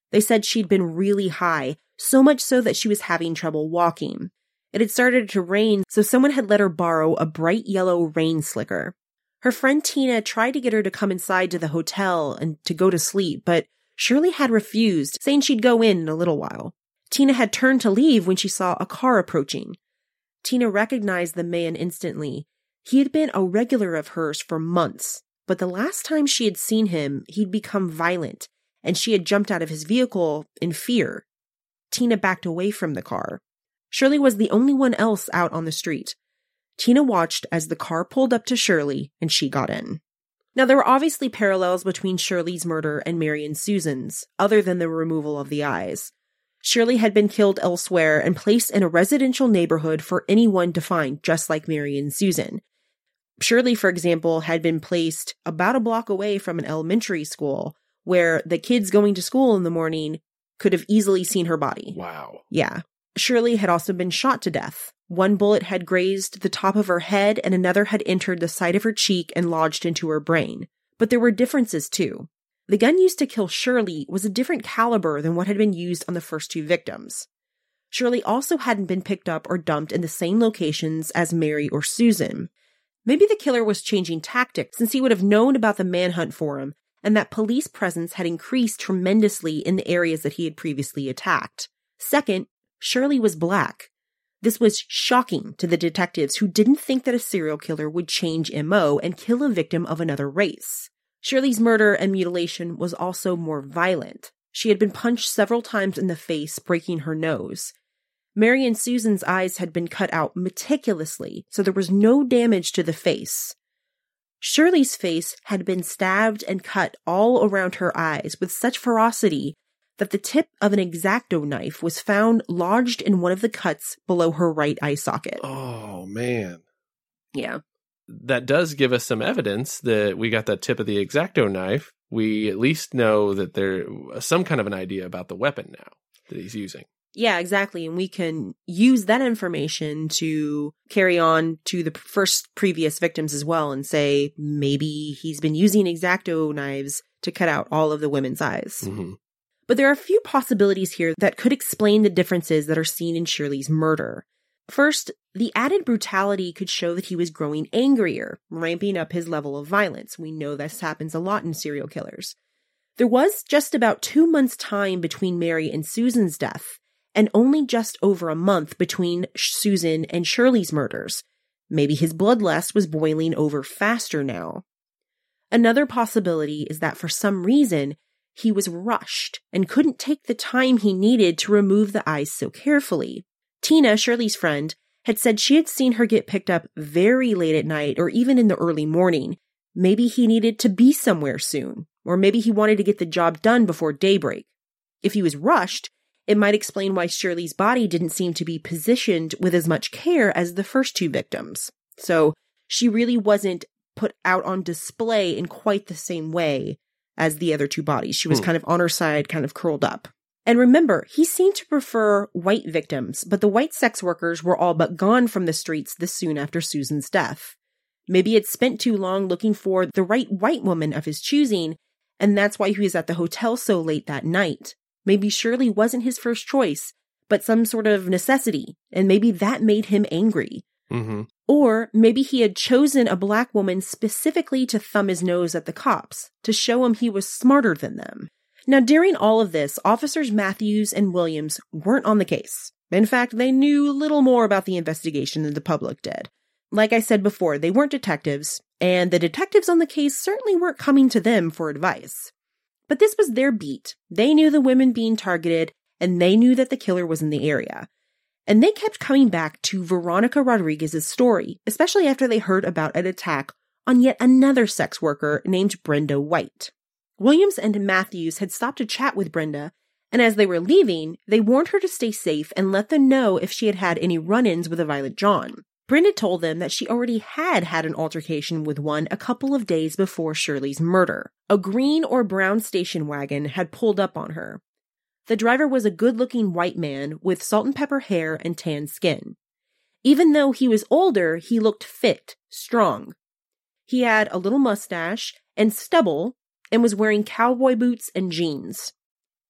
They said she'd been really high, so much so that she was having trouble walking. It had started to rain, so someone had let her borrow a bright yellow rain slicker. Her friend Tina tried to get her to come inside to the hotel and to go to sleep, but Shirley had refused, saying she'd go in a little while. Tina had turned to leave when she saw a car approaching. Tina recognized the man instantly. He had been a regular of hers for months, but the last time she had seen him, he'd become violent, and she had jumped out of his vehicle in fear. Tina backed away from the car. Shirley was the only one else out on the street. Tina watched as the car pulled up to Shirley, and she got in. Now, there were obviously parallels between Shirley's murder and Mary and Susan's, other than the removal of the eyes. Shirley had been killed elsewhere and placed in a residential neighborhood for anyone to find, just like Mary and Susan. Shirley, for example, had been placed about a block away from an elementary school where the kids going to school in the morning could have easily seen her body. Wow. Yeah. Shirley had also been shot to death. One bullet had grazed the top of her head and another had entered the side of her cheek and lodged into her brain. But there were differences too. The gun used to kill Shirley was a different caliber than what had been used on the first two victims. Shirley also hadn't been picked up or dumped in the same locations as Mary or Susan. Maybe the killer was changing tactics since he would have known about the manhunt for him and that police presence had increased tremendously in the areas that he had previously attacked. Second, Shirley was black. This was shocking to the detectives who didn't think that a serial killer would change MO and kill a victim of another race. Shirley's murder and mutilation was also more violent. She had been punched several times in the face, breaking her nose. Mary and Susan's eyes had been cut out meticulously, so there was no damage to the face. Shirley's face had been stabbed and cut all around her eyes with such ferocity that the tip of an X-Acto knife was found lodged in one of the cuts below her right eye socket. Oh, man. Yeah. That does give us some evidence that we got that tip of the X-Acto knife. We at least know that there's some kind of an idea about the weapon now that he's using. Yeah, exactly. And we can use that information to carry on to the previous victims as well and say maybe he's been using X-Acto knives to cut out all of the women's eyes. Mm-hmm. But there are a few possibilities here that could explain the differences that are seen in Shirley's murder. First, the added brutality could show that he was growing angrier, ramping up his level of violence. We know this happens a lot in serial killers. There was just about 2 months' time between Mary and Susan's death, and only just over a month between Susan and Shirley's murders. Maybe his bloodlust was boiling over faster now. Another possibility is that for some reason, he was rushed and couldn't take the time he needed to remove the eyes so carefully. Tina, Shirley's friend, had said she had seen her get picked up very late at night or even in the early morning. Maybe he needed to be somewhere soon, or maybe he wanted to get the job done before daybreak. If he was rushed, it might explain why Shirley's body didn't seem to be positioned with as much care as the first two victims. So she really wasn't put out on display in quite the same way as the other two bodies. She was kind of on her side, kind of curled up. And remember, he seemed to prefer white victims, but the white sex workers were all but gone from the streets this soon after Susan's death. Maybe he'd spent too long looking for the right white woman of his choosing, and that's why he was at the hotel so late that night. Maybe Shirley wasn't his first choice, but some sort of necessity, and maybe that made him angry. Mm-hmm. Or maybe he had chosen a black woman specifically to thumb his nose at the cops, to show him he was smarter than them. Now, during all of this, Officers Matthews and Williams weren't on the case. In fact, they knew little more about the investigation than the public did. Like I said before, they weren't detectives, and the detectives on the case certainly weren't coming to them for advice. But this was their beat. They knew the women being targeted, and they knew that the killer was in the area. And they kept coming back to Veronica Rodriguez's story, especially after they heard about an attack on yet another sex worker named Brenda White. Williams and Matthews had stopped to chat with Brenda, and as they were leaving, they warned her to stay safe and let them know if she had had any run-ins with a Violent John. Brenda told them that she already had an altercation with one a couple of days before Shirley's murder. A green or brown station wagon had pulled up on her. The driver was a good-looking white man with salt and pepper hair and tan skin. Even though he was older, he looked fit, strong. He had a little mustache and stubble and was wearing cowboy boots and jeans.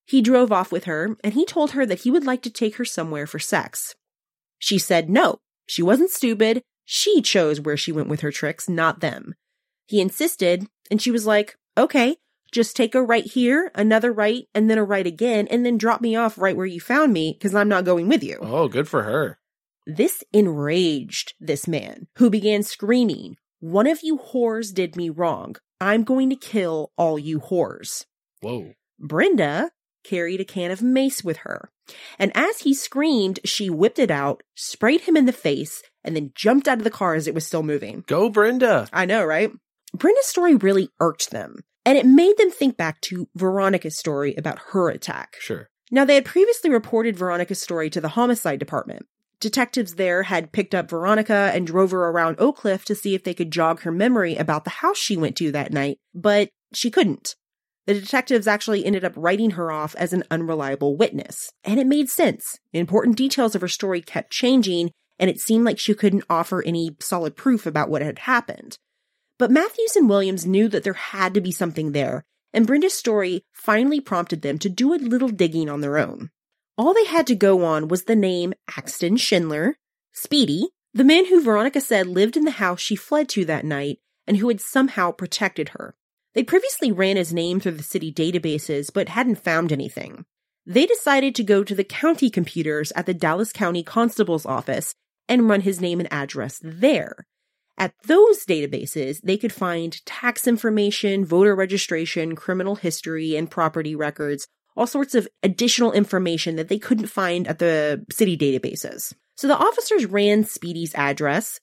He drove off with her, and he told her that he would like to take her somewhere for sex. She said no. She wasn't stupid. She chose where she went with her tricks, not them. He insisted, and she was like, okay, just take a right here, another right, and then a right again, and then drop me off right where you found me, because I'm not going with you. Oh, good for her. This enraged this man, who began screaming, one of you whores did me wrong. I'm going to kill all you whores. Whoa. Brenda carried a can of mace with her, and as he screamed, she whipped it out, sprayed him in the face, and then jumped out of the car as it was still moving. Go, Brenda. I know, right? Brenda's story really irked them, and it made them think back to Veronica's story about her attack. Sure. Now, they had previously reported Veronica's story to the homicide department. Detectives there had picked up Veronica and drove her around Oak Cliff to see if they could jog her memory about the house she went to that night, but she couldn't. The detectives actually ended up writing her off as an unreliable witness, and it made sense. Important details of her story kept changing, and it seemed like she couldn't offer any solid proof about what had happened. But Matthews and Williams knew that there had to be something there, and Brenda's story finally prompted them to do a little digging on their own. All they had to go on was the name Axton Schindler, Speedy, the man who Veronica said lived in the house she fled to that night and who had somehow protected her. They previously ran his name through the city databases, but hadn't found anything. They decided to go to the county computers at the Dallas County Constable's office and run his name and address there. At those databases, they could find tax information, voter registration, criminal history, and property records, all sorts of additional information that they couldn't find at the city databases. So the officers ran Speedy's address,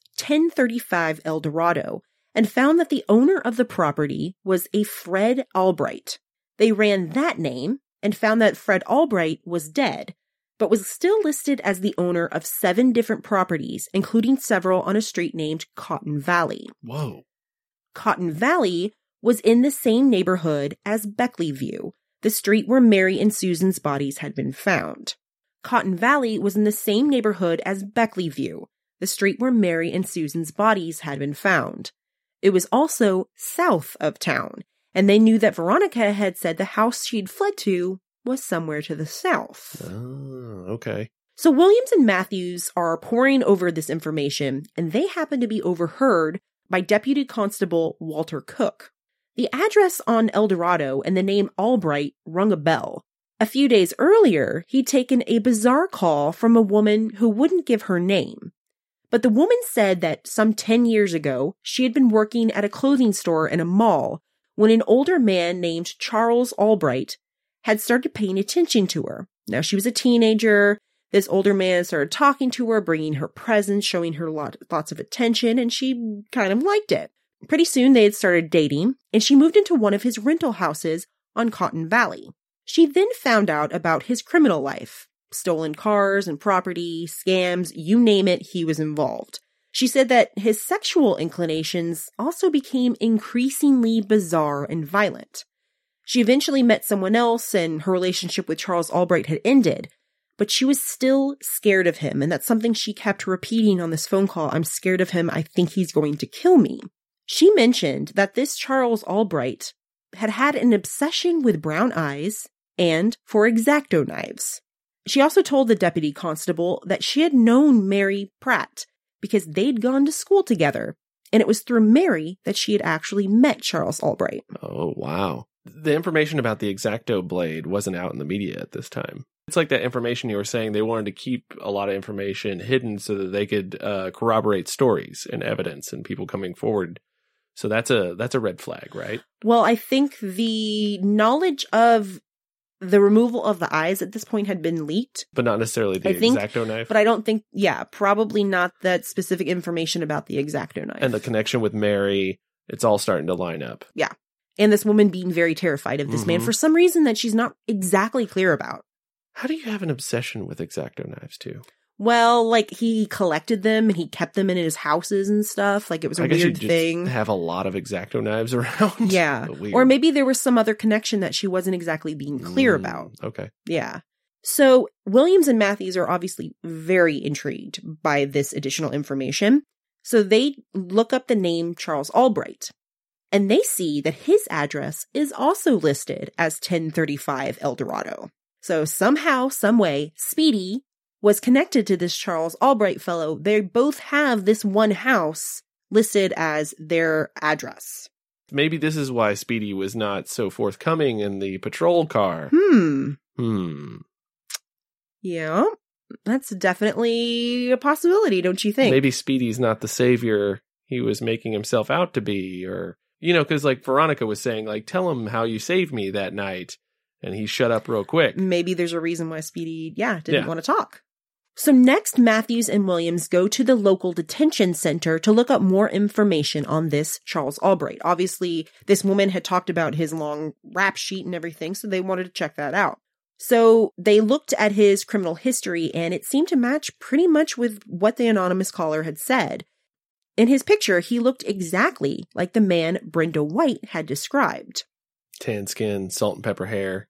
1035 El Dorado, and found that the owner of the property was a Fred Albright. They ran that name and found that Fred Albright was dead, but was still listed as the owner of 7 different properties, including several on a street named Cotton Valley. Whoa. Cotton Valley was in the same neighborhood as Beckley View, the street where Mary and Susan's bodies had been found. Cotton Valley was in the same neighborhood as Beckley View, the street where Mary and Susan's bodies had been found. It was also south of town, and they knew that Veronica had said the house she'd fled to was somewhere to the south. Oh, okay. So Williams and Matthews are poring over this information, and they happen to be overheard by Deputy Constable Walter Cook. The address on El Dorado and the name Albright rung a bell. A few days earlier, he'd taken a bizarre call from a woman who wouldn't give her name. But the woman said that some 10 years ago, she had been working at a clothing store in a mall when an older man named Charles Albright had started paying attention to her. Now, she was a teenager. This older man started talking to her, bringing her presents, showing her lots of attention, and she kind of liked it. Pretty soon, they had started dating, and she moved into one of his rental houses on Cotton Valley. She then found out about his criminal life. Stolen cars and property, scams, you name it, he was involved. She said that his sexual inclinations also became increasingly bizarre and violent. She eventually met someone else, and her relationship with Charles Albright had ended, but she was still scared of him, and that's something she kept repeating on this phone call. I'm scared of him. I think he's going to kill me. She mentioned that this Charles Albright had had an obsession with brown eyes and for X-Acto knives. She also told the deputy constable that she had known Mary Pratt because they'd gone to school together, and it was through Mary that she had actually met Charles Albright. Oh, wow. The information about the X-Acto blade wasn't out in the media at this time. It's like that information you were saying, they wanted to keep a lot of information hidden so that they could corroborate stories and evidence and people coming forward. So that's a red flag, right? Well, I think the knowledge of the removal of the eyes at this point had been leaked. But not necessarily the X-Acto knife? But I don't think, probably not that specific information about the X-Acto knife. And the connection with Mary, it's all starting to line up. Yeah. And this woman being very terrified of this man for some reason that she's not exactly clear about. How do you have an obsession with X-Acto knives, too? Well, like, he collected them and he kept them in his houses and stuff. Like, it was a weird thing. Have a lot of X-Acto knives around. Yeah. Or maybe there was some other connection that she wasn't exactly being clear about. Okay. Yeah. So, Williams and Matthews are obviously very intrigued by this additional information. So, they look up the name Charles Albright. And they see that his address is also listed as 1035 El Dorado. So somehow, someway, Speedy was connected to this Charles Albright fellow. They both have this one house listed as their address. Maybe this is why Speedy was not so forthcoming in the patrol car. Yeah, that's definitely a possibility, don't you think? Maybe Speedy's not the savior he was making himself out to be, or, because like Veronica was saying, like, tell him how you saved me that night. And he shut up real quick. Maybe there's a reason why Speedy, didn't want to talk. So next, Matthews and Williams go to the local detention center to look up more information on this Charles Albright. Obviously, this woman had talked about his long rap sheet and everything, so they wanted to check that out. So they looked at his criminal history, and it seemed to match pretty much with what the anonymous caller had said. In his picture, he looked exactly like the man Brenda White had described. Tan skin, salt and pepper hair.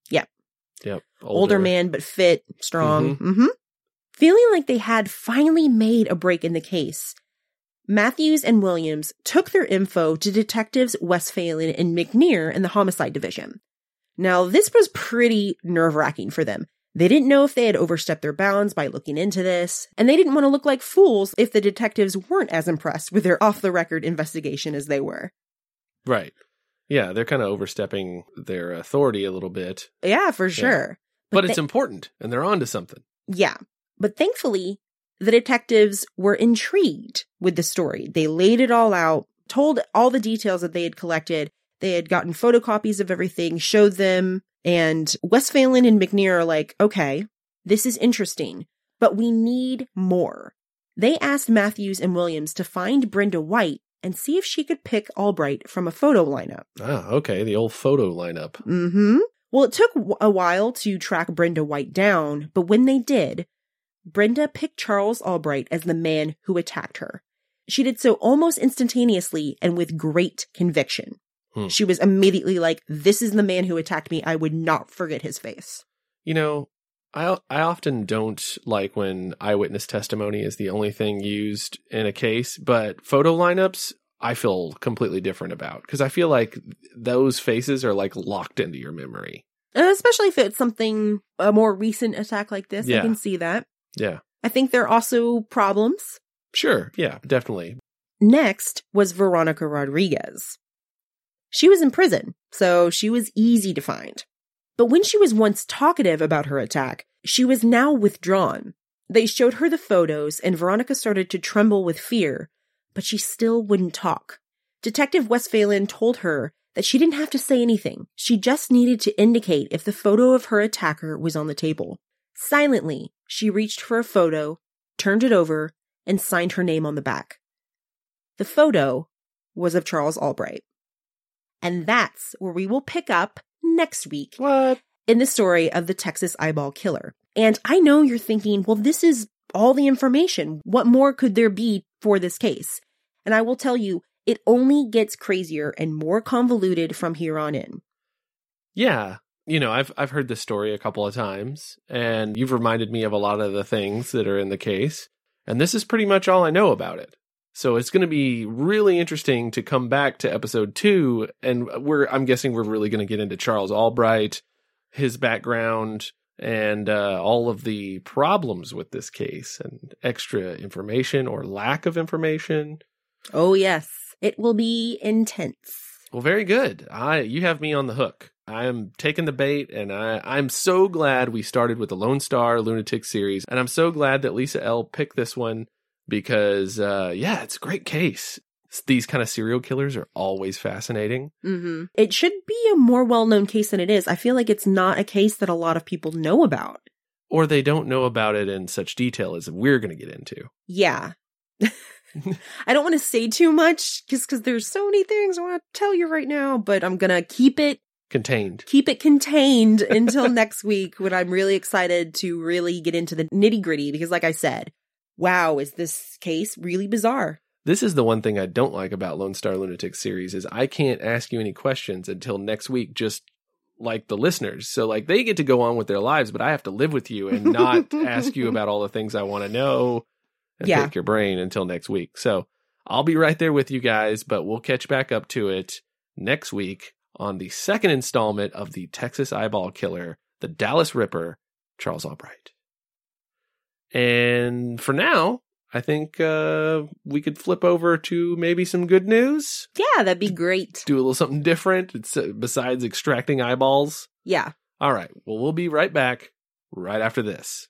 Yep. Older man, but fit, strong. Feeling like they had finally made a break in the case, Matthews and Williams took their info to detectives Westphalen and McNear in the homicide division. Now, this was pretty nerve-wracking for them. They didn't know if they had overstepped their bounds by looking into this, and they didn't want to look like fools if the detectives weren't as impressed with their off-the-record investigation as they were. Right. Yeah, they're kind of overstepping their authority a little bit. Yeah, for sure. But it's important, and they're onto something. Yeah. But thankfully, the detectives were intrigued with the story. They laid it all out, told all the details that they had collected. They had gotten photocopies of everything, showed them, and Westphalen and McNear are like, okay, this is interesting, but we need more. They asked Matthews and Williams to find Brenda White and see if she could pick Albright from a photo lineup. Ah, okay, the old photo lineup. Well, it took a while to track Brenda White down, but when they did, Brenda picked Charles Albright as the man who attacked her. She did so almost instantaneously and with great conviction. She was immediately like, this is the man who attacked me. I would not forget his face. I often don't like when eyewitness testimony is the only thing used in a case, but photo lineups, I feel completely different about, because I feel like those faces are like locked into your memory. Especially if it's a more recent attack like this. Yeah. I can see that. Yeah. I think there are also problems. Sure. Yeah, definitely. Next was Veronica Rodriguez. She was in prison, so she was easy to find. But when she was once talkative about her attack, she was now withdrawn. They showed her the photos, and Veronica started to tremble with fear, but she still wouldn't talk. Detective Westphalen told her that she didn't have to say anything. She just needed to indicate if the photo of her attacker was on the table. Silently, she reached for a photo, turned it over, and signed her name on the back. The photo was of Charles Albright. And that's where we will pick up next week. What? In the story of the Texas Eyeball Killer. And I know you're thinking, well, this is all the information. What more could there be for this case? And I will tell you, it only gets crazier and more convoluted from here on in. Yeah. I've heard this story a couple of times, and you've reminded me of a lot of the things that are in the case. And this is pretty much all I know about it. So it's going to be really interesting to come back to episode 2, and I'm guessing we're really going to get into Charles Albright, his background, and all of the problems with this case, and extra information or lack of information. Oh, yes. It will be intense. Well, very good. You have me on the hook. I am taking the bait, and I'm so glad we started with the Lone Star Lunatic series, and I'm so glad that Lisa L. picked this one because, it's a great case. These kind of serial killers are always fascinating. Mm-hmm. It should be a more well-known case than it is. I feel like it's not a case that a lot of people know about. Or they don't know about it in such detail as we're going to get into. Yeah. I don't want to say too much because there's so many things I want to tell you right now, but I'm going to keep it contained. Keep it contained until next week, when I'm really excited to really get into the nitty-gritty, because like I said, wow, is this case really bizarre? This is the one thing I don't like about Lone Star Lunatic series is I can't ask you any questions until next week, just like the listeners. So like they get to go on with their lives, but I have to live with you and not ask you about all the things I want to know and pick your brain until next week. So I'll be right there with you guys, but we'll catch back up to it next week on the second installment of the Texas Eyeball Killer, the Dallas Ripper, Charles Albright. And for now, I think we could flip over to maybe some good news. Yeah, that'd be great. Do a little something different besides extracting eyeballs. Yeah. All right. Well, we'll be right back right after this.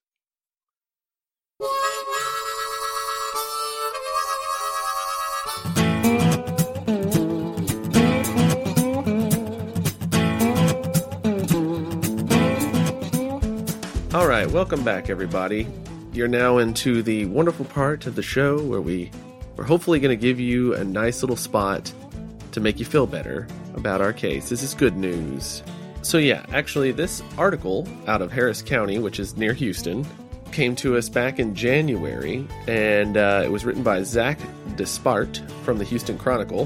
All right, welcome back, everybody. You're now into the wonderful part of the show where we're hopefully going to give you a nice little spot to make you feel better about our case. This is good news. So yeah, actually, this article out of Harris County, which is near Houston, came to us back in January, and it was written by Zach Despart from the Houston Chronicle.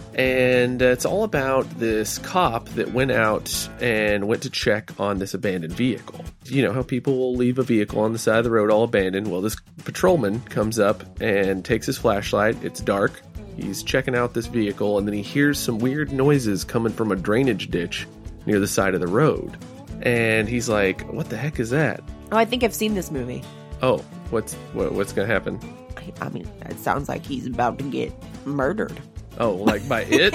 And it's all about this cop that went out and went to check on this abandoned vehicle. You know how people will leave a vehicle on the side of the road all abandoned? Well, this patrolman comes up and takes his flashlight. It's dark. He's checking out this vehicle, and then he hears some weird noises coming from a drainage ditch near the side of the road. And he's like, what the heck is that? Oh, I think I've seen this movie. Oh, what's going to happen? I mean, it sounds like he's about to get murdered. Oh, like by it?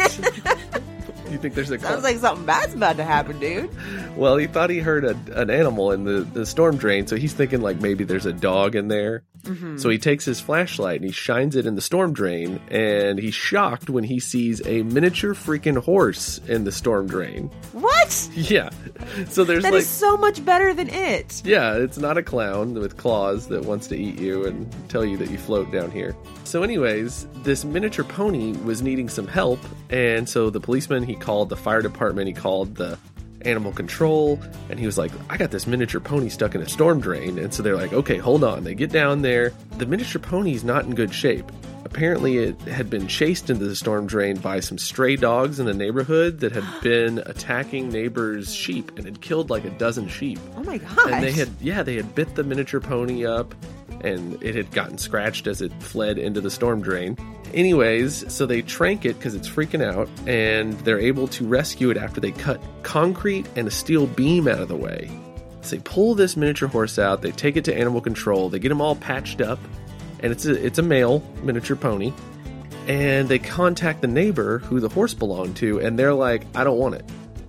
You think there's a... Sounds like something bad's about to happen, dude. Well, he thought he heard an animal in the storm drain, so he's thinking like maybe there's a dog in there. Mm-hmm. So he takes his flashlight and he shines it in the storm drain, and he's shocked when he sees a miniature freaking horse in the storm drain. What? Yeah. So there's that is so much better than it. Yeah, it's not a clown with claws that wants to eat you and tell you that you float down here. So anyways, this miniature pony was needing some help, and so the policeman, he called the fire department, he called the animal control, and he was like, I got this miniature pony stuck in a storm drain. And so they're like, okay, hold on. They get down there. The miniature pony's not in good shape. Apparently it had been chased into the storm drain by some stray dogs in the neighborhood that had been attacking neighbors' sheep and had killed like a dozen sheep. Oh my gosh. And they had bit the miniature pony up, and it had gotten scratched as it fled into the storm drain. Anyways, so they trank it because it's freaking out, and they're able to rescue it after they cut concrete and a steel beam out of the way. So they pull this miniature horse out, they take it to animal control, they get him all patched up, and it's a male miniature pony, and they contact the neighbor who the horse belonged to, and they're like, I don't want it.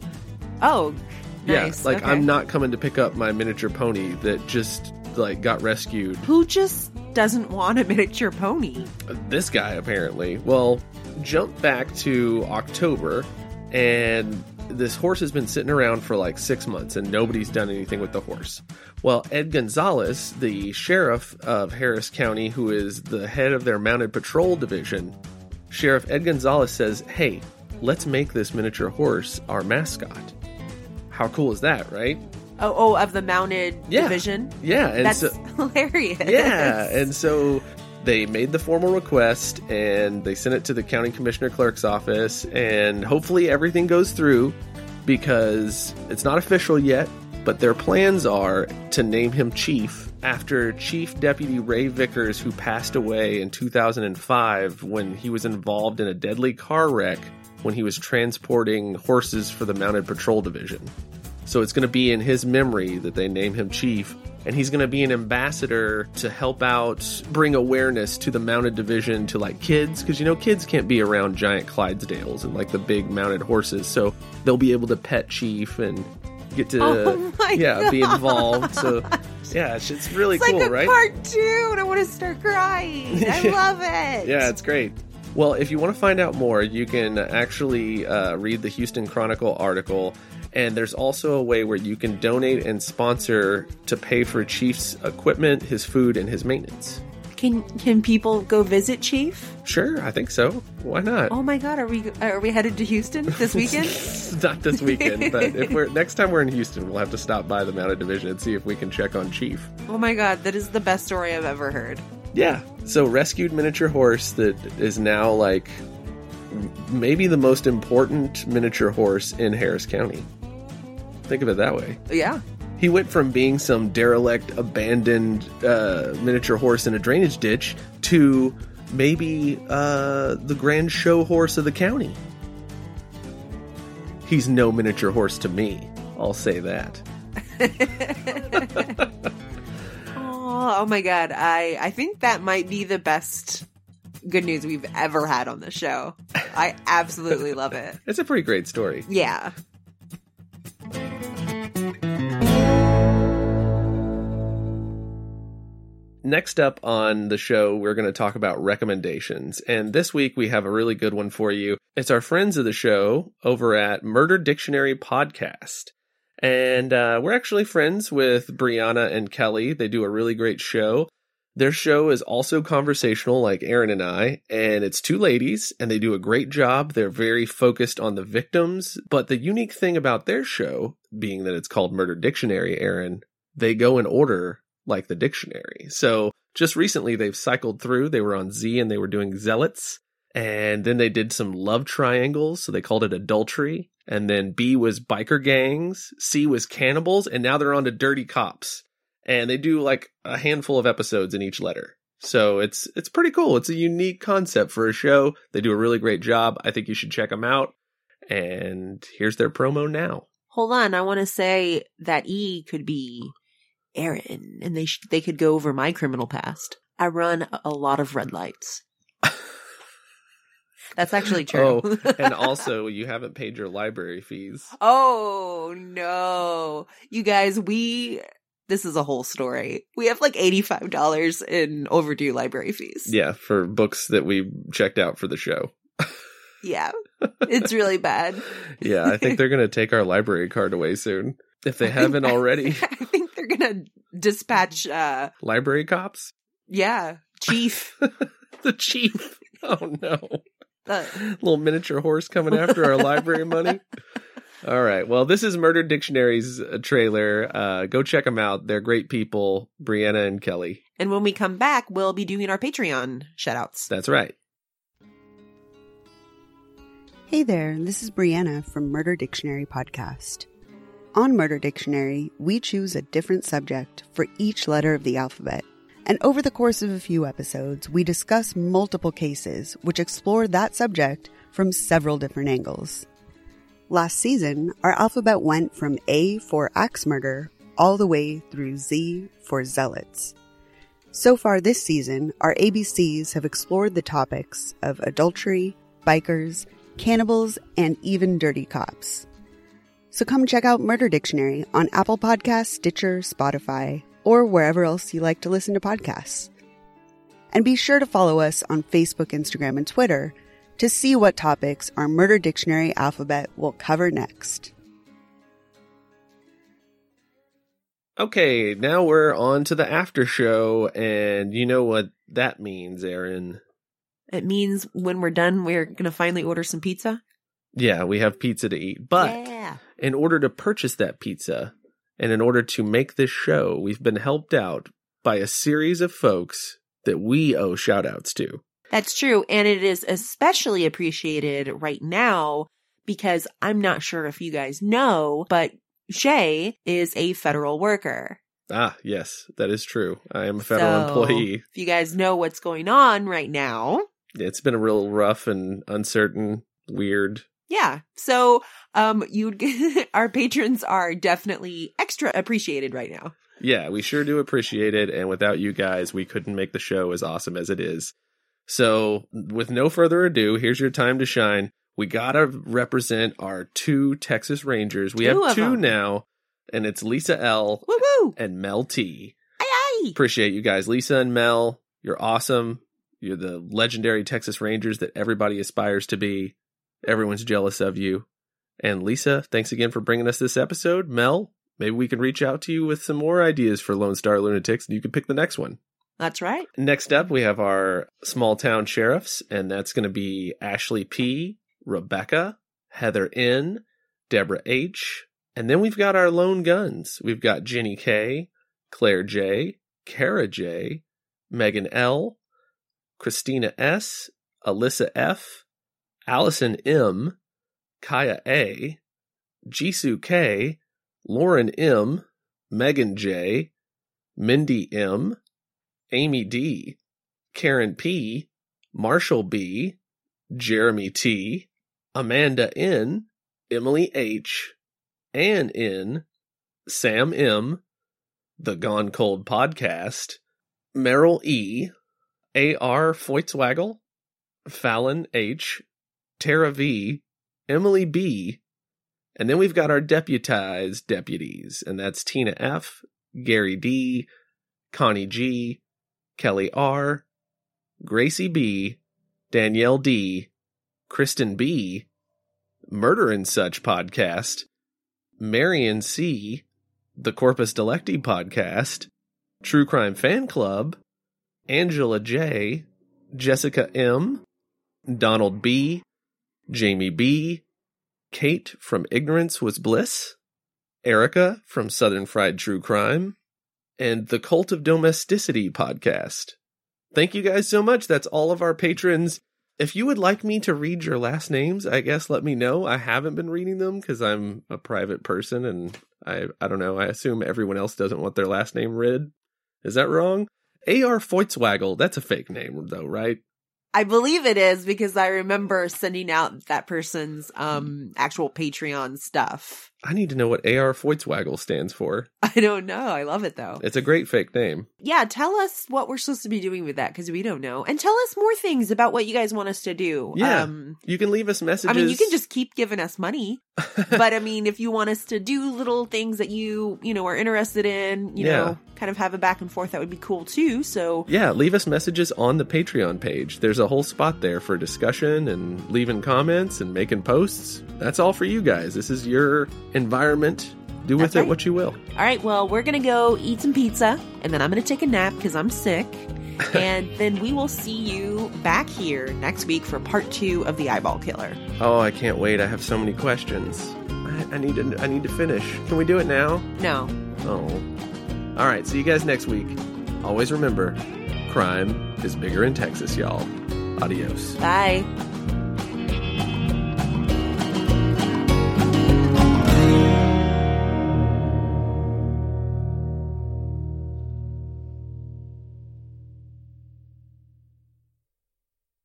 Oh, nice. Yeah, like, okay. I'm not coming to pick up my miniature pony that just like got rescued. Who just doesn't want a miniature pony? This guy, apparently. Well, jump back to October, and this horse has been sitting around for like 6 months, and nobody's done anything with the horse. Well, Ed Gonzalez, the sheriff of Harris County, who is the head of their mounted patrol division, Sheriff Ed Gonzalez says, hey, let's make this miniature horse our mascot. How cool is that, right? Oh, of the mounted division? Yeah. And that's hilarious. Yeah, and so they made the formal request, and they sent it to the county commissioner clerk's office, and hopefully everything goes through, because it's not official yet, but their plans are to name him chief after Chief Deputy Ray Vickers, who passed away in 2005 when he was involved in a deadly car wreck when he was transporting horses for the mounted patrol division. So it's going to be in his memory that they name him chief, and he's going to be an ambassador to help out, bring awareness to the mounted division to like kids, because you know kids can't be around giant Clydesdales and like the big mounted horses, so they'll be able to pet Chief and get to be involved. So yeah, it's really it's cool, like a right? Cartoon. I want to start crying. I love it. Yeah, it's great. Well, if you want to find out more, you can actually read the Houston Chronicle article. And there's also a way where you can donate and sponsor to pay for Chief's equipment, his food, and his maintenance. Can people go visit Chief? Sure, I think so. Why not? Oh my God, are we headed to Houston this weekend? Not this weekend, but if next time we're in Houston, we'll have to stop by the mounted division and see if we can check on Chief. Oh my God, that is the best story I've ever heard. Yeah, so rescued miniature horse that is now like maybe the most important miniature horse in Harris County. Think of it that way. Yeah. He went from being some derelict, abandoned miniature horse in a drainage ditch to Maybe the grand show horse of the county. He's no miniature horse to me, I'll say that. Oh my god, I think that might be the best good news we've ever had on the show. I absolutely love it. It's a pretty great story. Yeah. Next up on the show, we're going to talk about recommendations. And this week we have a really good one for you. It's our friends of the show over at Murder Dictionary Podcast. And we're actually friends with Brianna and Kelly. They do a really great show. Their show is also conversational like Aaron and I, and it's two ladies, and they do a great job. They're very focused on the victims. But the unique thing about their show, being that it's called Murder Dictionary, Aaron, they go in order like the dictionary. So just recently they've cycled through. They were on Z and they were doing zealots. And then they did some love triangles. So they called it adultery. And then B was biker gangs. C was cannibals. And now they're on to dirty cops. And they do like a handful of episodes in each letter. So it's pretty cool. It's a unique concept for a show. They do a really great job. I think you should check them out. And here's their promo now. Hold on, I want to say that E could be Aaron, and they could go over my criminal past. I run a lot of red lights. That's actually true. Oh, and also you haven't paid your library fees. Oh no. You guys, this is a whole story. We have like $85 in overdue library fees. Yeah, for books that we checked out for the show. Yeah, it's really bad. Yeah, I think they're going to take our library card away soon. If they haven't already. I think they're going to dispatch... library cops? Yeah, chief. The chief. Oh no. Little miniature horse coming after our library money. All right. Well, this is Murder Dictionary's trailer. Go check them out. They're great people, Brianna and Kelly. And when we come back, we'll be doing our Patreon shoutouts. That's right. Hey there, this is Brianna from Murder Dictionary Podcast. On Murder Dictionary, we choose a different subject for each letter of the alphabet. And over the course of a few episodes, we discuss multiple cases which explore that subject from several different angles. Last season, our alphabet went from A for axe murder all the way through Z for zealots. So far this season, our ABCs have explored the topics of adultery, bikers, cannibals, and even dirty cops. So come check out Murder Dictionary on Apple Podcasts, Stitcher, Spotify, or wherever else you like to listen to podcasts. And be sure to follow us on Facebook, Instagram, and Twitter to see what topics our Murder Dictionary alphabet will cover next. Okay, now we're on to the after show, and you know what that means, Aaron. It means when we're done, we're going to finally order some pizza. Yeah, we have pizza to eat. But in order to purchase that pizza, and in order to make this show, we've been helped out by a series of folks that we owe shout-outs to. That's true, and it is especially appreciated right now because I'm not sure if you guys know, but Shay is a federal worker. Ah, yes, that is true. I am a federal employee. If you guys know what's going on right now. It's been a real rough and uncertain, weird. Yeah. So, our patrons are definitely extra appreciated right now. Yeah, we sure do appreciate it. And without you guys, we couldn't make the show as awesome as it is. So with no further ado, here's your time to shine. We got to represent our two Texas Rangers. We have two now, and it's Lisa L. Woo-woo! And Mel T. Aye, aye. Appreciate you guys. Lisa and Mel, you're awesome. You're the legendary Texas Rangers that everybody aspires to be. Everyone's jealous of you. And Lisa, thanks again for bringing us this episode. Mel, maybe we can reach out to you with some more ideas for Lone Star Lunatics, and you can pick the next one. That's right. Next up, we have our small town sheriffs, and that's going to be Ashley P., Rebecca, Heather N., Deborah H., and then we've got our lone guns. We've got Jenny K., Claire J., Kara J., Megan L., Christina S., Alyssa F., Allison M., Kaya A., Jisoo K., Lauren M., Megan J., Mindy M., Amy D., Karen P., Marshall B, Jeremy T, Amanda N, Emily H, Ann N, Sam M, The Gone Cold Podcast, Merrill E, A.R. Foitzwaggle, Fallon H, Tara V, Emily B, and then we've got our deputized deputies, and that's Tina F, Gary D, Connie G, Kelly R, Gracie B, Danielle D, Kristen B, Murder and Such Podcast, Marion C, The Corpus Delicti Podcast, True Crime Fan Club, Angela J, Jessica M, Donald B, Jamie B, Kate from Ignorance Was Bliss, Erica from Southern Fried True Crime, and the Cult of Domesticity Podcast. Thank you guys so much. That's all of our patrons. If you would like me to read your last names, I guess let me know. I haven't been reading them because I'm a private person and I don't know. I assume everyone else doesn't want their last name read. Is that wrong? A.R. Foitzwaggle, that's a fake name though, right? I believe it is because I remember sending out that person's actual Patreon stuff. I need to know what A.R. Foitzwaggle stands for. I don't know. I love it though. It's a great fake name. Yeah, tell us what we're supposed to be doing with that because we don't know. And tell us more things about what you guys want us to do. Yeah, you can leave us messages. I mean, you can just keep giving us money. But I mean, if you want us to do little things that you know, are interested in, you know, kind of have a back and forth, that would be cool too. So yeah, leave us messages on the Patreon page. There's a whole spot there for discussion and leaving comments and making posts. That's all for you guys. This is your environment. Do with it what you will. All right, well, we're going to go eat some pizza, and then I'm going to take a nap because I'm sick. And then we will see you back here next week for part 2 of The Eyeball Killer. Oh, I can't wait. I have so many questions. I need to finish. Can we do it now? No. Oh. All right, see you guys next week. Always remember, crime is bigger in Texas, y'all. Adios. Bye.